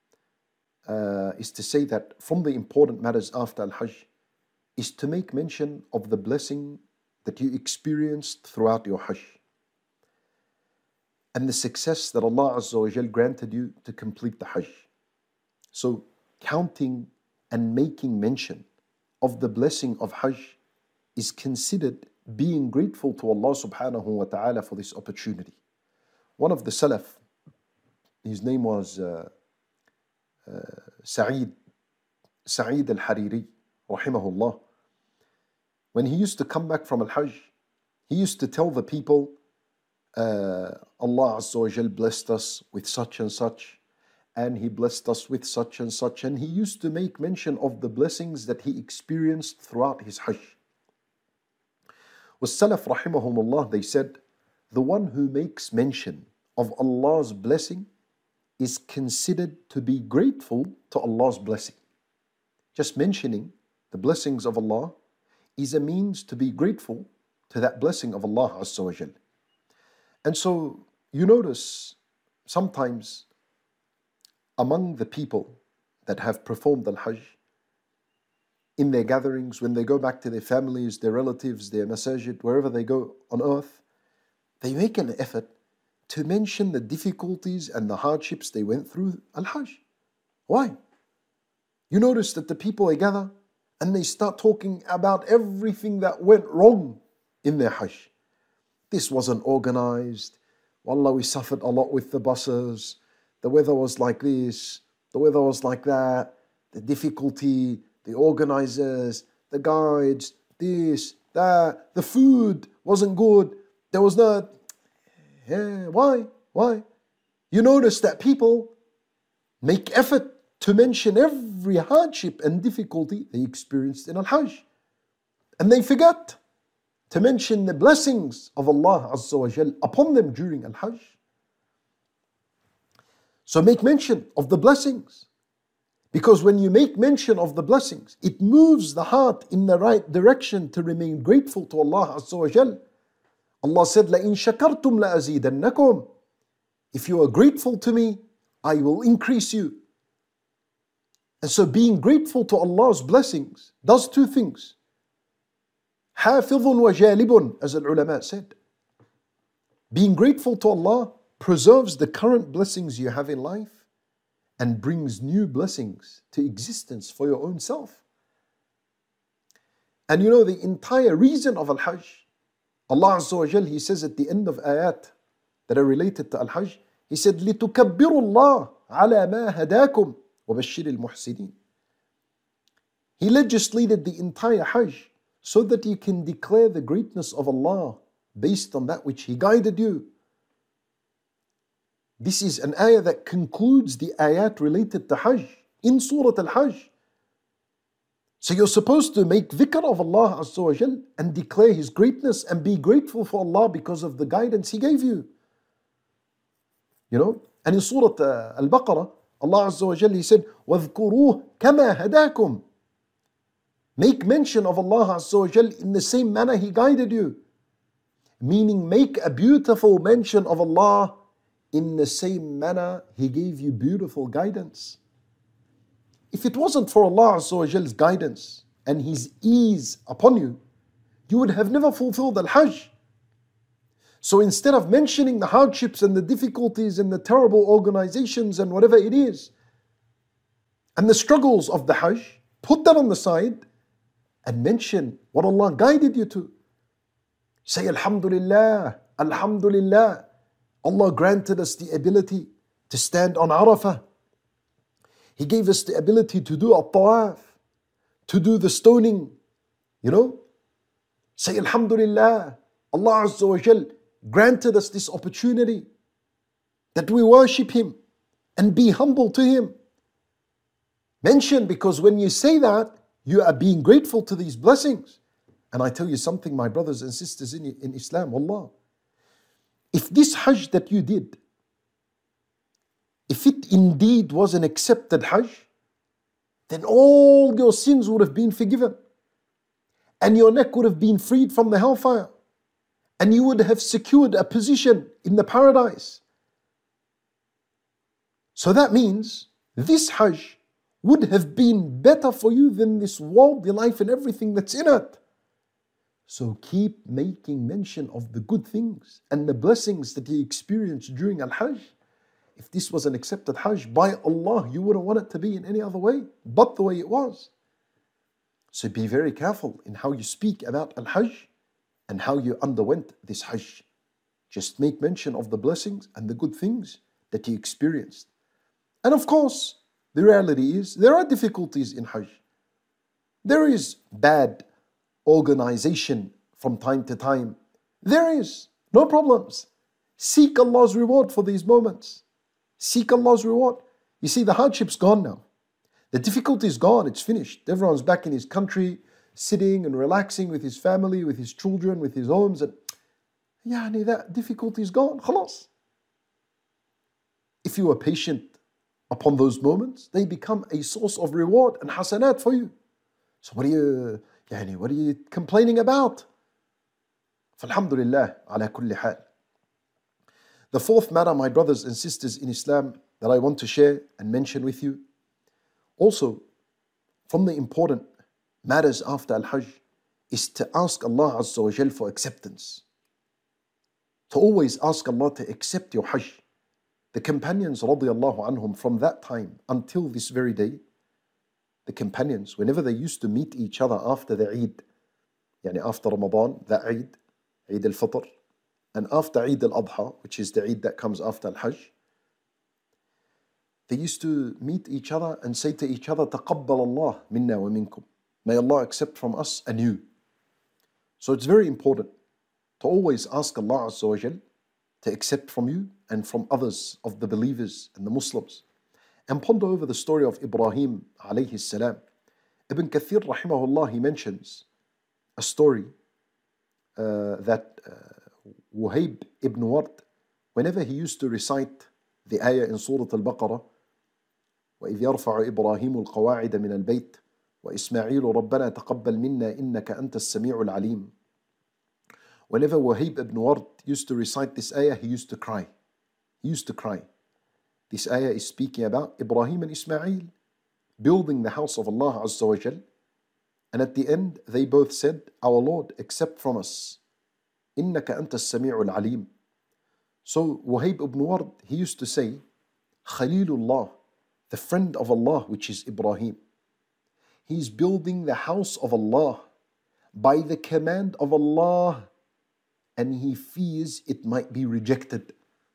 is to say that from the important matters after Al-Hajj is to make mention of the blessing that you experienced throughout your Hajj and the success that Allah Azza wa Jal granted you to complete the Hajj. So counting and making mention of the blessing of Hajj is considered being grateful to Allah subhanahu wa ta'ala for this opportunity. One of the Salaf, his name was Sa'id al-Hariri, rahimahullah. When he used to come back from Al-Hajj, he used to tell the people, Allah Azza wa Jal blessed us with such and such, and He blessed us with such and such. And he used to make mention of the blessings that he experienced throughout his Hajj. Was Salaf rahimahumullah, they said, the one who makes mention of Allah's blessing is considered to be grateful to Allah's blessing. Just mentioning the blessings of Allah is a means to be grateful to that blessing of Allah Azza wa Jal. And so you notice sometimes among the people that have performed Al-Hajj, in their gatherings, when they go back to their families, their relatives, their masajid, wherever they go on earth, they make an effort to mention the difficulties and the hardships they went through Al-Hajj. Why? You notice that the people, they gather and they start talking about everything that went wrong in their Hajj. This wasn't organized. Wallah, we suffered a lot with the buses. The weather was like this, the weather was like that, the difficulty, the organizers, the guides, this, that, the food wasn't good, there was not. Why? You notice that people make effort to mention every hardship and difficulty they experienced in Al-Hajj. And they forget to mention the blessings of Allah Azza wa Jal upon them during Al-Hajj. So make mention of the blessings. Because when you make mention of the blessings, it moves the heart in the right direction to remain grateful to Allah Azza wa Jal. Allah said, لَإِن شَكَرْتُمْ لَأَزِيدَنَّكُمْ. If you are grateful to me, I will increase you. And so being grateful to Allah's blessings does two things. حَافِظٌ وَجَالِبٌ, as the ulama said. Being grateful to Allah preserves the current blessings you have in life and brings new blessings to existence for your own self. And you know the entire reason of Al-Hajj, Allah Azza wa Jal, He says at the end of ayat that are related to Al-Hajj. He said, لِتُكَبِّرُوا اللَّهَ عَلَى مَا هَدَاكُمْ وَبَشِّرِ الْمُحْسِنِينَ. He legislated the entire Hajj so that you can declare the greatness of Allah based on that which He guided you. This is an ayah that concludes the ayat related to Hajj in Surah Al-Hajj. So you're supposed to make dhikr of Allah Azza wa Jal and declare His greatness and be grateful for Allah because of the guidance He gave you. And in Surah Al-Baqarah, Allah Azza wa Jal, He said, وَاذْكُرُوهُ كَمَا هَدَاكُمْ. Make mention of Allah Azza wa Jal in the same manner He guided you. Meaning make a beautiful mention of Allah in the same manner He gave you beautiful guidance. If it wasn't for Allah Azza wa Jal's guidance and His ease upon you, you would have never fulfilled Al-Hajj. So instead of mentioning the hardships and the difficulties and the terrible organizations and whatever it is, and the struggles of the Hajj, put that on the side and mention what Allah guided you to. Say Alhamdulillah, Alhamdulillah. Allah granted us the ability to stand on Arafah. He gave us the ability to do at-tawaf, to do the stoning, Say Alhamdulillah. Allah Azza wa Jal granted us this opportunity that we worship Him and be humble to Him. Mention, because when you say that, you are being grateful to these blessings. And I tell you something, my brothers and sisters in Islam, Wallah, if this Hajj that you did, if it indeed was an accepted Hajj, then all your sins would have been forgiven. And your neck would have been freed from the hellfire. And you would have secured a position in the paradise. So that means this Hajj would have been better for you than this worldly life and everything that's in it. So keep making mention of the good things and the blessings that you experienced during Al-Hajj. If this was an accepted Hajj, by Allah, you wouldn't want it to be in any other way but the way it was. So be very careful in how you speak about Al-Hajj and how you underwent this Hajj. Just make mention of the blessings and the good things that you experienced. And of course, the reality is there are difficulties in Hajj. There is bad organization from time to time. There is, no problems. Seek Allah's reward for these moments. Seek Allah's reward. You see, the hardship's gone now. The difficulty is gone, it's finished. Everyone's back in his country, sitting and relaxing with his family, with his children, with his homes. And that difficulty is gone. Khalas. If you are patient upon those moments, they become a source of reward and hasanat for you. So what are you complaining about? Alhamdulillah, ala kulli hal. The fourth matter, my brothers and sisters in Islam, that I want to share and mention with you, also from the important matters after Al-Hajj, is to ask Allah Azza wa Jal for acceptance. To always ask Allah to accept your Hajj. The companions radiallahu anhum from that time until this very day, the companions, whenever they used to meet each other after the Eid, after Ramadan, the Eid, Eid al-Fitr, and after Eid al-Adha, which is the Eid that comes after Al-Hajj, they used to meet each other and say to each other, تَقَبَّلَ اللَّهُ مِنَّا وَمِنْكُمْ. May Allah accept from us and you. So it's very important to always ask Allah Azza wa Jal to accept from you and from others of the believers and the Muslims. And ponder over the story of Ibrahim alayhi salam. Ibn Kathir rahimahullah, he mentions a story that Wuhayb ibn Ward, whenever he used to recite the ayah in Surah Al-Baqarah, وَإِذْ يَرْفَعُ إِبْرَاهِيمُ الْقَوَاعِدَ مِنَ الْبَيْتِ وَإِسْمَاعِيلُ رَبَّنَا تَقَبَّلْ مِنَّا إِنَّكَ أَنْتَ السَّمِيعُ الْعَلِيمُ. Whenever Wuhayb ibn Ward used to recite this ayah, he used to cry. He used to cry. This ayah is speaking about Ibrahim and Ismail building the house of Allah Azza wa Jal. And at the end, they both said, Our Lord, accept from us. إِنَّكَ أَنْتَ السَّمِيعُ الْعَلِيمُ. So Wuhayb ibn Ward, he used to say, Khalilullah, the friend of Allah, which is Ibrahim. He's building the house of Allah by the command of Allah, and he fears it might be rejected.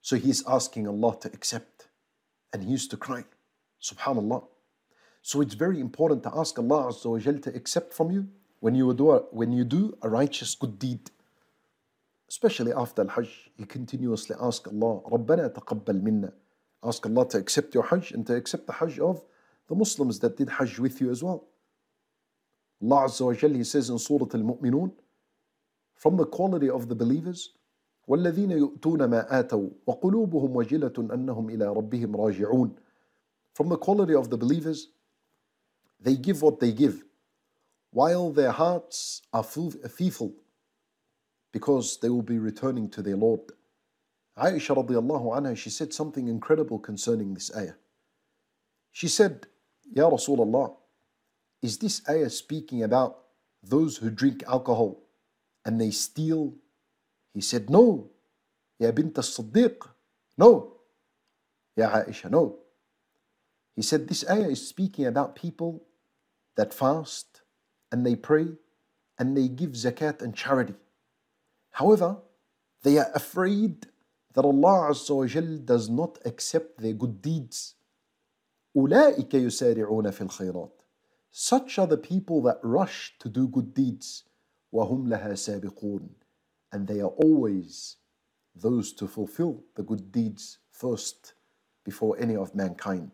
So he's asking Allah to accept. And he used to cry. Subhanallah. So it's very important to ask Allah Azza wa Jal to accept from you when you do a righteous good deed. Especially after Al-Hajj, you continuously ask Allah, رَبَّنَا تَقَبَّلْ مِنَّا. Ask Allah to accept your Hajj and to accept the Hajj of the Muslims that did Hajj with you as well. Allah Azza wa Jal, He says in Surah Al-Mu'minun, from the quality of the believers, وَالَّذِينَ يُؤْتُونَ مَا آتَوْا وَقُلُوبُهُمْ وَجِلَةٌ أَنَّهُمْ إِلَىٰ رَبِّهِمْ رَاجِعُونَ. From the quality of the believers, they give what they give, while their hearts are fearful, because they will be returning to their Lord. Aisha radiallahu anha, she said something incredible concerning this ayah. She said, Ya Rasulullah, is this ayah speaking about those who drink alcohol and they steal? He said, no. Ya bint as-Siddiq, no. Ya Aisha, no. He said, this ayah is speaking about people that fast and they pray and they give zakat and charity. However, they are afraid that Allah Azza wa Jal does not accept their good deeds. أُولَٰئِكَ يُسَارِعُونَ فِي الْخَيْرَاتِ. Such are the people that rush to do good deeds. وَهُمْ لَهَا سَابِقُونَ. And they are always those to fulfill the good deeds first before any of mankind.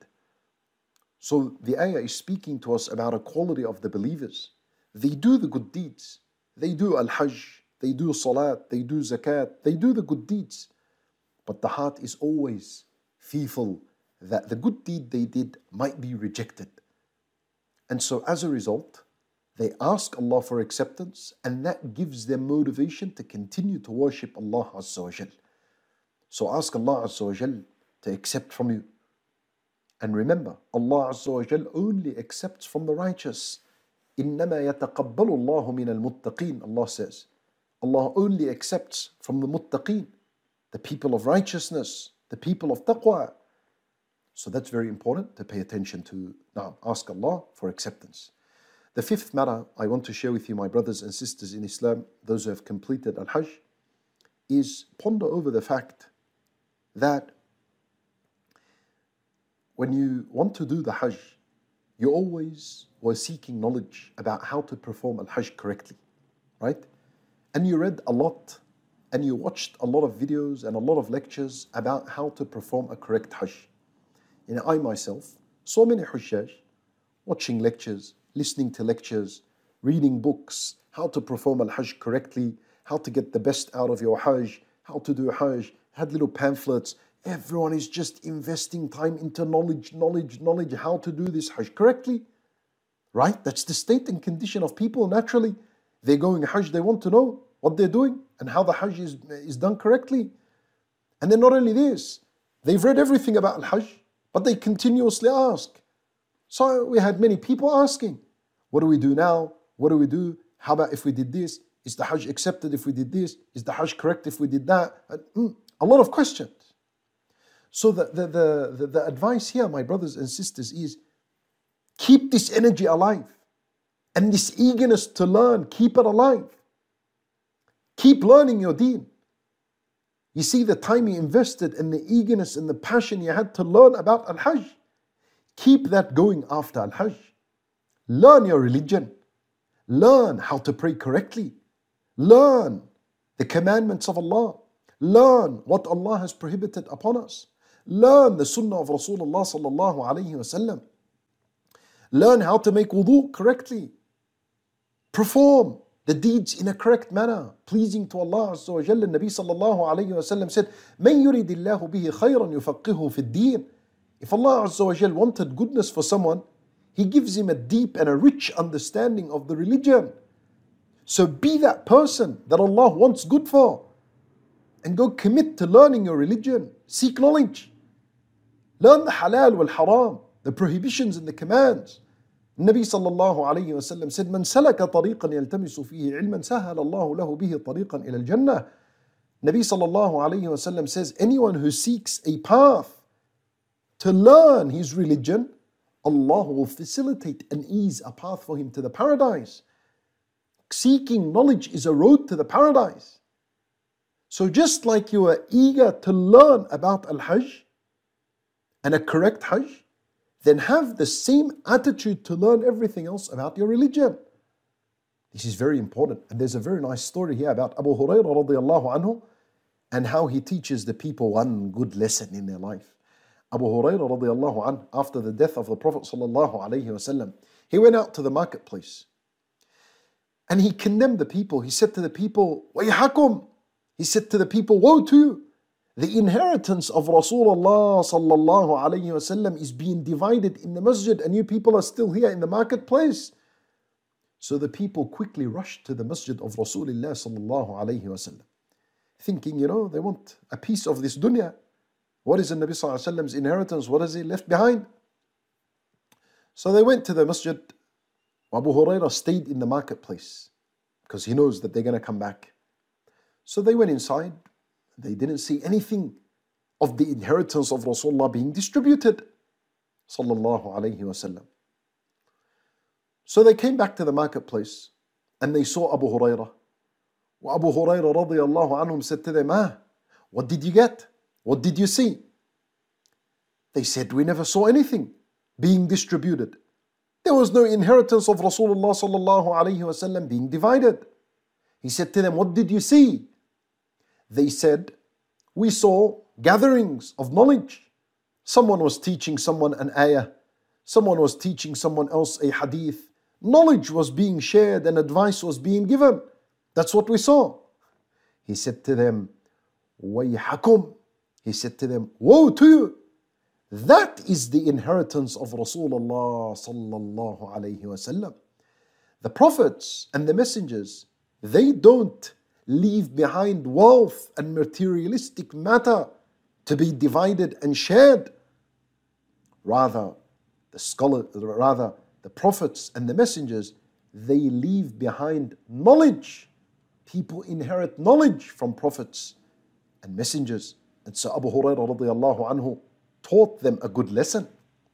So the ayah is speaking to us about a quality of the believers. They do the good deeds. They do al-Hajj, they do salat, they do zakat, they do the good deeds. But the heart is always fearful that the good deed they did might be rejected. And so as a result, they ask Allah for acceptance, and that gives them motivation to continue to worship Allah Azza wa Jal. So ask Allah Azza wa Jal to accept from you. And remember, Allah Azza wa Jal only accepts from the righteous. إِنَّمَا يَتَقَبَّلُ اللَّهُ مِنَ الْمُتَّقِينَ. Allah says, Allah only accepts from the muttaqeen, the people of righteousness, the people of taqwa. So that's very important to pay attention to. Now, ask Allah for acceptance. The fifth matter I want to share with you, my brothers and sisters in Islam, those who have completed Al-Hajj, is ponder over the fact that when you want to do the Hajj, you always were seeking knowledge about how to perform Al-Hajj correctly, right? And you read a lot and you watched a lot of videos and a lot of lectures about how to perform a correct Hajj. You know, I myself saw many Hujjaj watching lectures, listening to lectures, reading books, how to perform Al-Hajj correctly, how to get the best out of your Hajj, how to do Hajj, had little pamphlets. Everyone is just investing time into knowledge, how to do this Hajj correctly. Right? That's the state and condition of people naturally. They're going Hajj, they want to know what they're doing and how the Hajj is done correctly. And then not only this, they've read everything about Al-Hajj, but they continuously ask. So we had many people asking, what do we do now? What do we do? How about if we did this? Is the Hajj accepted if we did this? Is the Hajj correct if we did that? A lot of questions. So the advice here, my brothers and sisters, is keep this energy alive. And this eagerness to learn, keep it alive. Keep learning your deen. You see the time you invested and the eagerness and the passion you had to learn about Al-Hajj. Keep that going after Al-Hajj. Learn your religion. Learn how to pray correctly. Learn the commandments of Allah. Learn what Allah has prohibited upon us. Learn the sunnah of Rasulullah sallallahu alayhi wasallam. Learn how to make wudu correctly. Perform the deeds in a correct manner, pleasing to Allah Azza wa Jalla. Nabi sallallahu alayhi wasallam said, "Man yuridillahu bihi khayran yufaqihu fi ad-din." If Allah Azza wa Jalla wanted goodness for someone, He gives him a deep and a rich understanding of the religion. So be that person that Allah wants good for, and go commit to learning your religion. Seek knowledge. Learn the halal wal haram, the prohibitions and the commands. Nabi sallallahu alayhi wa sallam said, "Man salaka tariqan yaltamisu fihi ilman sahala Allahu lahu bihi tariqan ila al-jannah." Nabi sallallahu alayhi wa sallam says, anyone who seeks a path to learn his religion, Allah will facilitate and ease a path for him to the paradise. Seeking knowledge is a road to the paradise. So just like you are eager to learn about Al-Hajj and a correct Hajj, then have the same attitude to learn everything else about your religion. This is very important. And there's a very nice story here about Abu Hurairah radiallahu anhu and how he teaches the people one good lesson in their life. Abu Hurairah radiallahu anhu, after the death of the Prophet sallallahu alaihi wasallam, he went out to the marketplace and he condemned the people. He said to the people, وَيْحَكُمْ. He said to the people, woe to you. The inheritance of Rasulullah sallallahu alayhi wasallam is being divided in the masjid and you people are still here in the marketplace. So the people quickly rushed to the masjid of Rasulullah sallallahu alayhi wasallam, thinking, they want a piece of this dunya. What is the Nabi sallallahu alayhi wasallam's inheritance? What has he left behind? So they went to the masjid. Abu Hurairah stayed in the marketplace because he knows that they're going to come back. So they went inside. They didn't see anything of the inheritance of Rasulullah being distributed. Sallallahu alayhi wasallam. So they came back to the marketplace and they saw Abu Hurairah. Abu Hurairah radiyallahu anhum said to them, what did you get? What did you see? They said, we never saw anything being distributed. There was no inheritance of Rasulullah sallallahu alayhi wasallam being divided. He said to them, what did you see? They said, we saw gatherings of knowledge. Someone was teaching someone an ayah. Someone was teaching someone else a hadith. Knowledge was being shared and advice was being given. That's what we saw. He said to them, وَيْحَكُمْ. He said to them, woe to you. That is the inheritance of Rasulullah sallallahu alayhi wasallam. The prophets and the messengers, they don't leave behind wealth and materialistic matter to be divided and shared. Rather, the prophets and the messengers, they leave behind knowledge. People inherit knowledge from prophets and messengers. And so Abu Hurairah radiallahu anhu taught them a good lesson.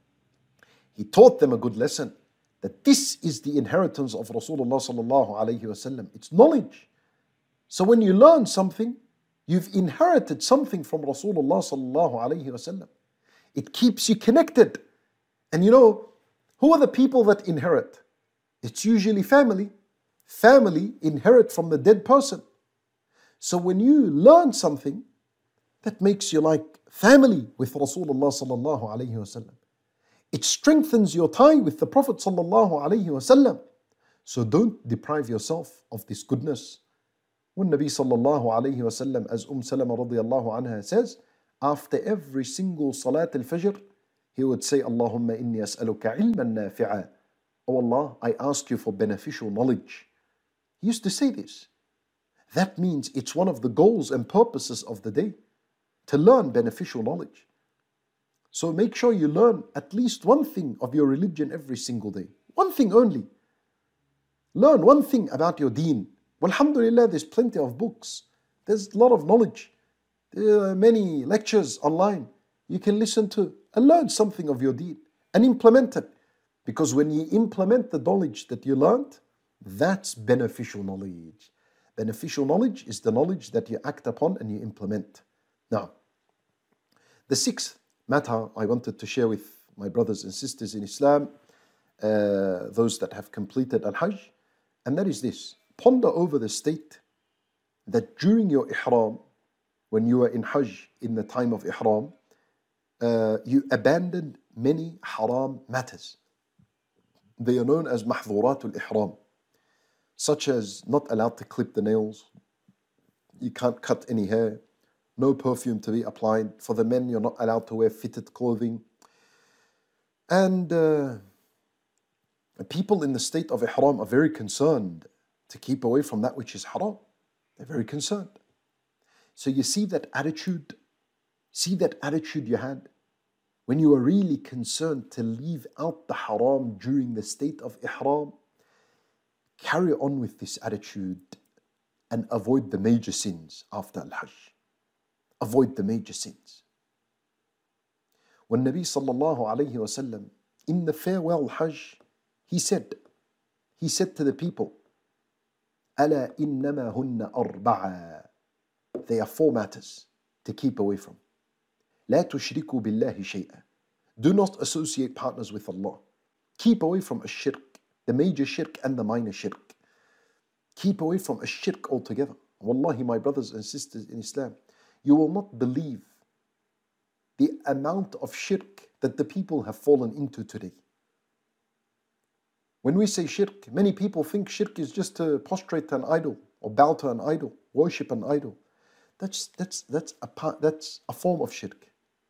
He taught them a good lesson that this is the inheritance of Rasulullah sallallahu alayhi wasallam. It's knowledge. So when you learn something, you've inherited something from Rasulullah sallallahu alayhi wasallam. It keeps you connected. And who are the people that inherit? It's usually family. Family inherit from the dead person. So when you learn something, that makes you like family with Rasulullah sallallahu alayhi wasallam. It strengthens your tie with the Prophet sallallahu alayhi wasallam. So don't deprive yourself of this goodness. When Nabi sallallahu alayhi wasallam, as Salama radiyallahu anha says, after every single salat al-fajr, he would say, Allahumma inni as'aluka ilman nafi'a. Oh Allah, I ask you for beneficial knowledge. He used to say this. That means it's one of the goals and purposes of the day, to learn beneficial knowledge. So make sure you learn at least one thing of your religion every single day. One thing only. Learn one thing about your deen. Alhamdulillah, there's plenty of books. There's a lot of knowledge. There are many lectures online you can listen to and learn something of your deen and implement it. Because when you implement the knowledge that you learned, that's beneficial knowledge. Beneficial knowledge is the knowledge that you act upon and you implement. Now, the sixth matter I wanted to share with my brothers and sisters in Islam, those that have completed Al-Hajj, and that is this. Ponder over the state that during your ihram, when you are in Hajj in the time of ihram, you abandoned many haram matters. They are known as mahdhuratul ihram, such as not allowed to clip the nails, you can't cut any hair, no perfume to be applied. For the men, you're not allowed to wear fitted clothing. And people in the state of ihram are very concerned to keep away from that which is haram. They're very concerned. So you see that attitude you had when you were really concerned to leave out the haram during the state of ihram. Carry on with this attitude and avoid the major sins after Al-Hajj. Avoid the major sins. When Nabi sallallahu alayhi wasallam, in the farewell Hajj, he said to the people, أَلَا إِنَّمَا هُنَّ أَرْبَعًا. There are 4 matters to keep away from. لا تشركوا بالله شيئا. Do not associate partners with Allah. Keep away from shirk, the major shirk and the minor shirk. Keep away from shirk altogether. Wallahi, my brothers and sisters in Islam, you will not believe the amount of shirk that the people have fallen into today. When we say shirk, many people think shirk is just to prostrate to an idol or bow to an idol, worship an idol. That's a form of shirk.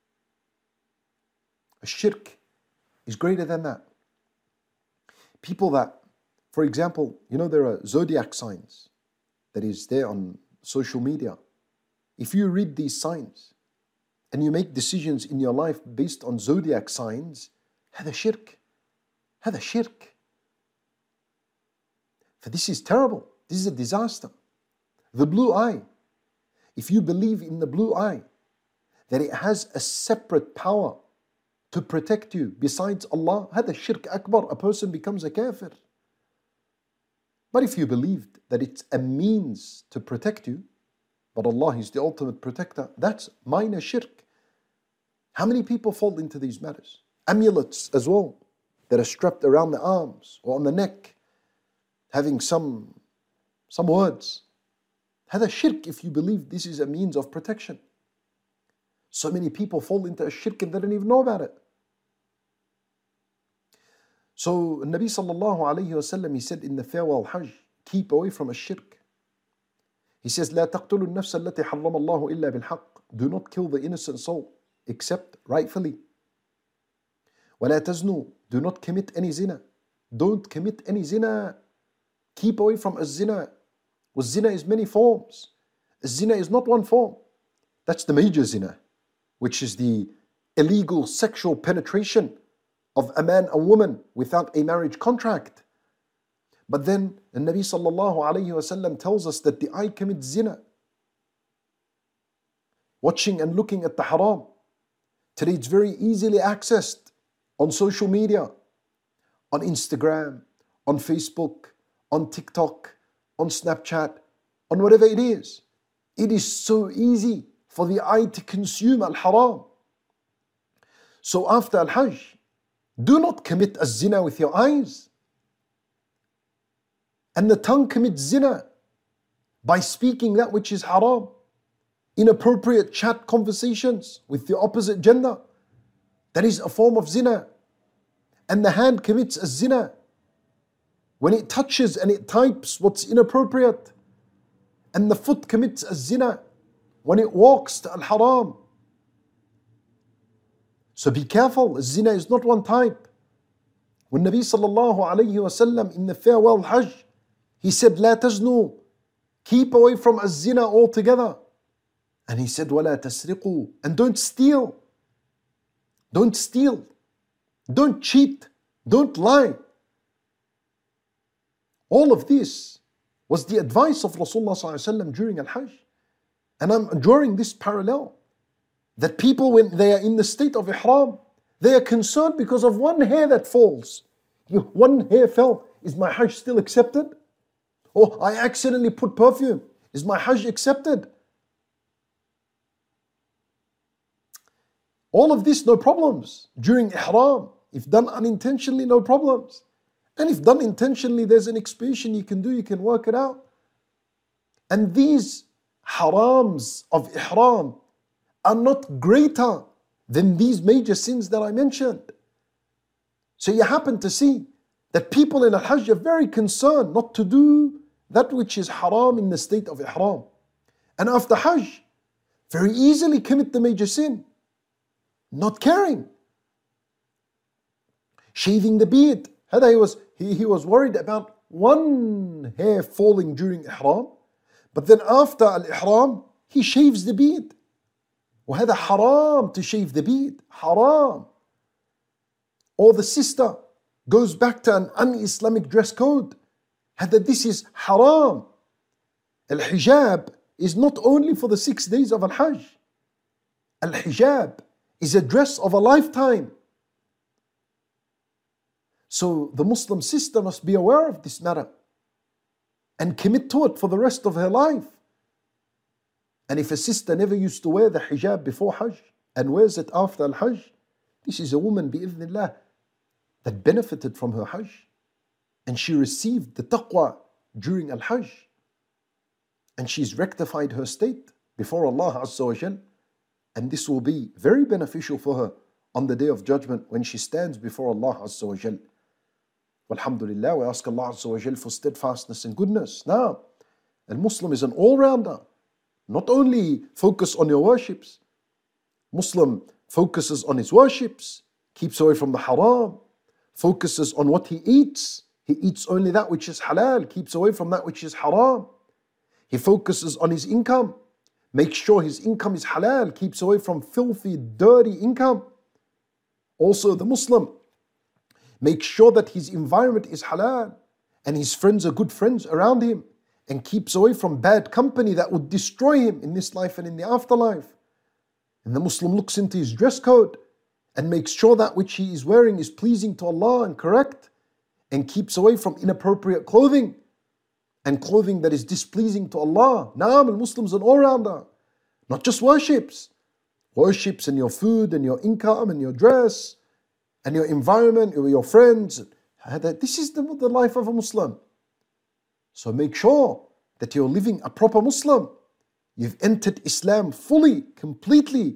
A shirk is greater than that. People that, for example, there are zodiac signs that is there on social media. If you read these signs and you make decisions in your life based on zodiac signs, هذا شرك. هذا شرك. For this is terrible. This is a disaster. The blue eye. If you believe in the blue eye, that it has a separate power to protect you besides Allah, هذا shirk akbar. A person becomes a kafir. But if you believed that it's a means to protect you, but Allah is the ultimate protector, that's minor shirk. How many people fall into these matters? Amulets as well, that are strapped around the arms or on the neck, having some words. هذا shirk if you believe this is a means of protection. So many people fall into a shirk and they don't even know about it. So Nabi sallallahu alayhi wa sallam, he said in the farewell Hajj, keep away from a shirk. He says, لا تقتلوا النفس التي حرم الله إلا بالحق. Do not kill the innocent soul except rightfully. ولا تزنوا. Do not commit any zina. Don't commit any zina. Keep away from a zina. Well, zina is many forms. A zina is not one form. That's the major zina, which is the illegal sexual penetration of a man and woman without a marriage contract. But then the Nabi sallallahu alayhi wa sallam tells us that the eye commits zina. Watching and looking at the haram. Today it's very easily accessed on social media, on Instagram, on Facebook, on TikTok, on Snapchat, on whatever it is. It is so easy for the eye to consume al-haram. So after al-Hajj, do not commit a zina with your eyes. And the tongue commits zina by speaking that which is haram. Inappropriate chat conversations with the opposite gender. That is a form of zina. And the hand commits a zina when it touches and it types what's inappropriate. And the foot commits a zina when it walks to al-haram. So be careful, zina is not one type. When Nabi sallallahu alayhi wa sallam in the farewell Hajj, he said, لا تزنوا. Keep away from az-zina altogether. And he said, وَلَا تَسْرِقُوا. And don't steal. Don't steal. Don't cheat. Don't lie. All of this was the advice of Rasulullah sallallahu alaihi wasallam during Al-Hajj. And I'm drawing this parallel. That people, when they are in the state of ihram, they are concerned because of one hair that falls. One hair fell. Is my Hajj still accepted? Or I accidentally put perfume. Is my Hajj accepted? All of this, no problems. During ihram, if done unintentionally, no problems. And if done intentionally, there's an expiation you can do, you can work it out. And these harams of ihram are not greater than these major sins that I mentioned. So you happen to see that people in Al-Hajj are very concerned not to do that which is haram in the state of ihram. And after Hajj, very easily commit the major sin. Not caring. Shaving the beard. He was worried about one hair falling during ihram. But then after al-ihram, he shaves the beard. وهذا haram to shave the beard. Haram. Or the sister goes back to an un-Islamic dress code. This is haram. Al-hijab is not only for the 6 days of Al-Hajj. Al-hijab is a dress of a lifetime. So the Muslim sister must be aware of this matter and commit to it for the rest of her life. And if a sister never used to wear the hijab before Hajj and wears it after Al-Hajj, this is a woman, bi'idhnillah, that benefited from her Hajj. And she received the taqwa during Al-Hajj. And she's rectified her state before Allah Azza wa Jal. And this will be very beneficial for her on the Day of Judgment when she stands before Allah Azza wa Jal. Alhamdulillah, we ask Allah Azza wa Jal for steadfastness and goodness. Now, a Muslim is an all-rounder. Not only focus on your worships. Muslim focuses on his worships, keeps away from the haram, focuses on what he eats. He eats only that which is halal, keeps away from that which is haram. He focuses on his income, makes sure his income is halal, keeps away from filthy, dirty income. Also, the Muslim makes sure that his environment is halal and his friends are good friends around him, and keeps away from bad company that would destroy him in this life and in the afterlife. And the Muslim looks into his dress code and makes sure that which he is wearing is pleasing to Allah and correct, and keeps away from inappropriate clothing and clothing that is displeasing to Allah. Naam, the Muslim's an all-rounder. Not just worships. Worships and your food and your income and your dress and your environment, your friends. This is the life of a Muslim. So make sure that you're living a proper Muslim. You've entered Islam fully, completely.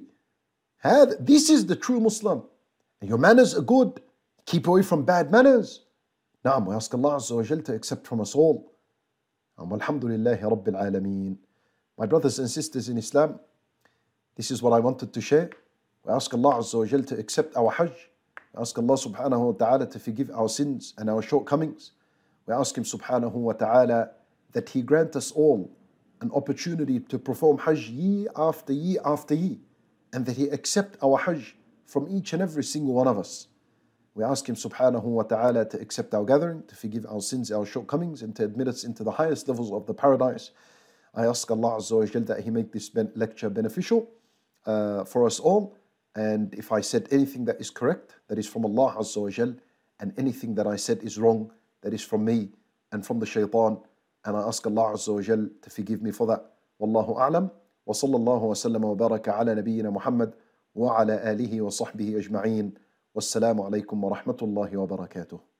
This is the true Muslim. And your manners are good. Keep away from bad manners. Naam, we ask Allah Azza wa Jal to accept from us all. Alhamdulillahi Rabbil Alameen. My brothers and sisters in Islam, this is what I wanted to share. We ask Allah Azza wa Jal to accept our Hajj. We ask Allah Subhanahu wa Ta'ala to forgive our sins and our shortcomings. We ask Him Subhanahu wa Ta'ala that He grant us all an opportunity to perform Hajj year after year after year, and that He accept our Hajj from each and every single one of us. We ask Him Subhanahu wa Ta'ala to accept our gathering, to forgive our sins, our shortcomings, and to admit us into the highest levels of the paradise. I ask Allah Azza wa Jal that He make this lecture beneficial for us all. And if I said anything that is correct, that is from Allah Azza wa Jal, and anything that I said is wrong, that is from me and from the shaitan, and I ask Allah Azza wa Jal to forgive me for that. Wallahu a'lam. Wa sallallahu wa sallam wa baraka ala nabiyyina Muhammad wa ala alihi wa sahbihi ajma'een. Wassalamu alaikum wa rahmatullahi wa barakatuh.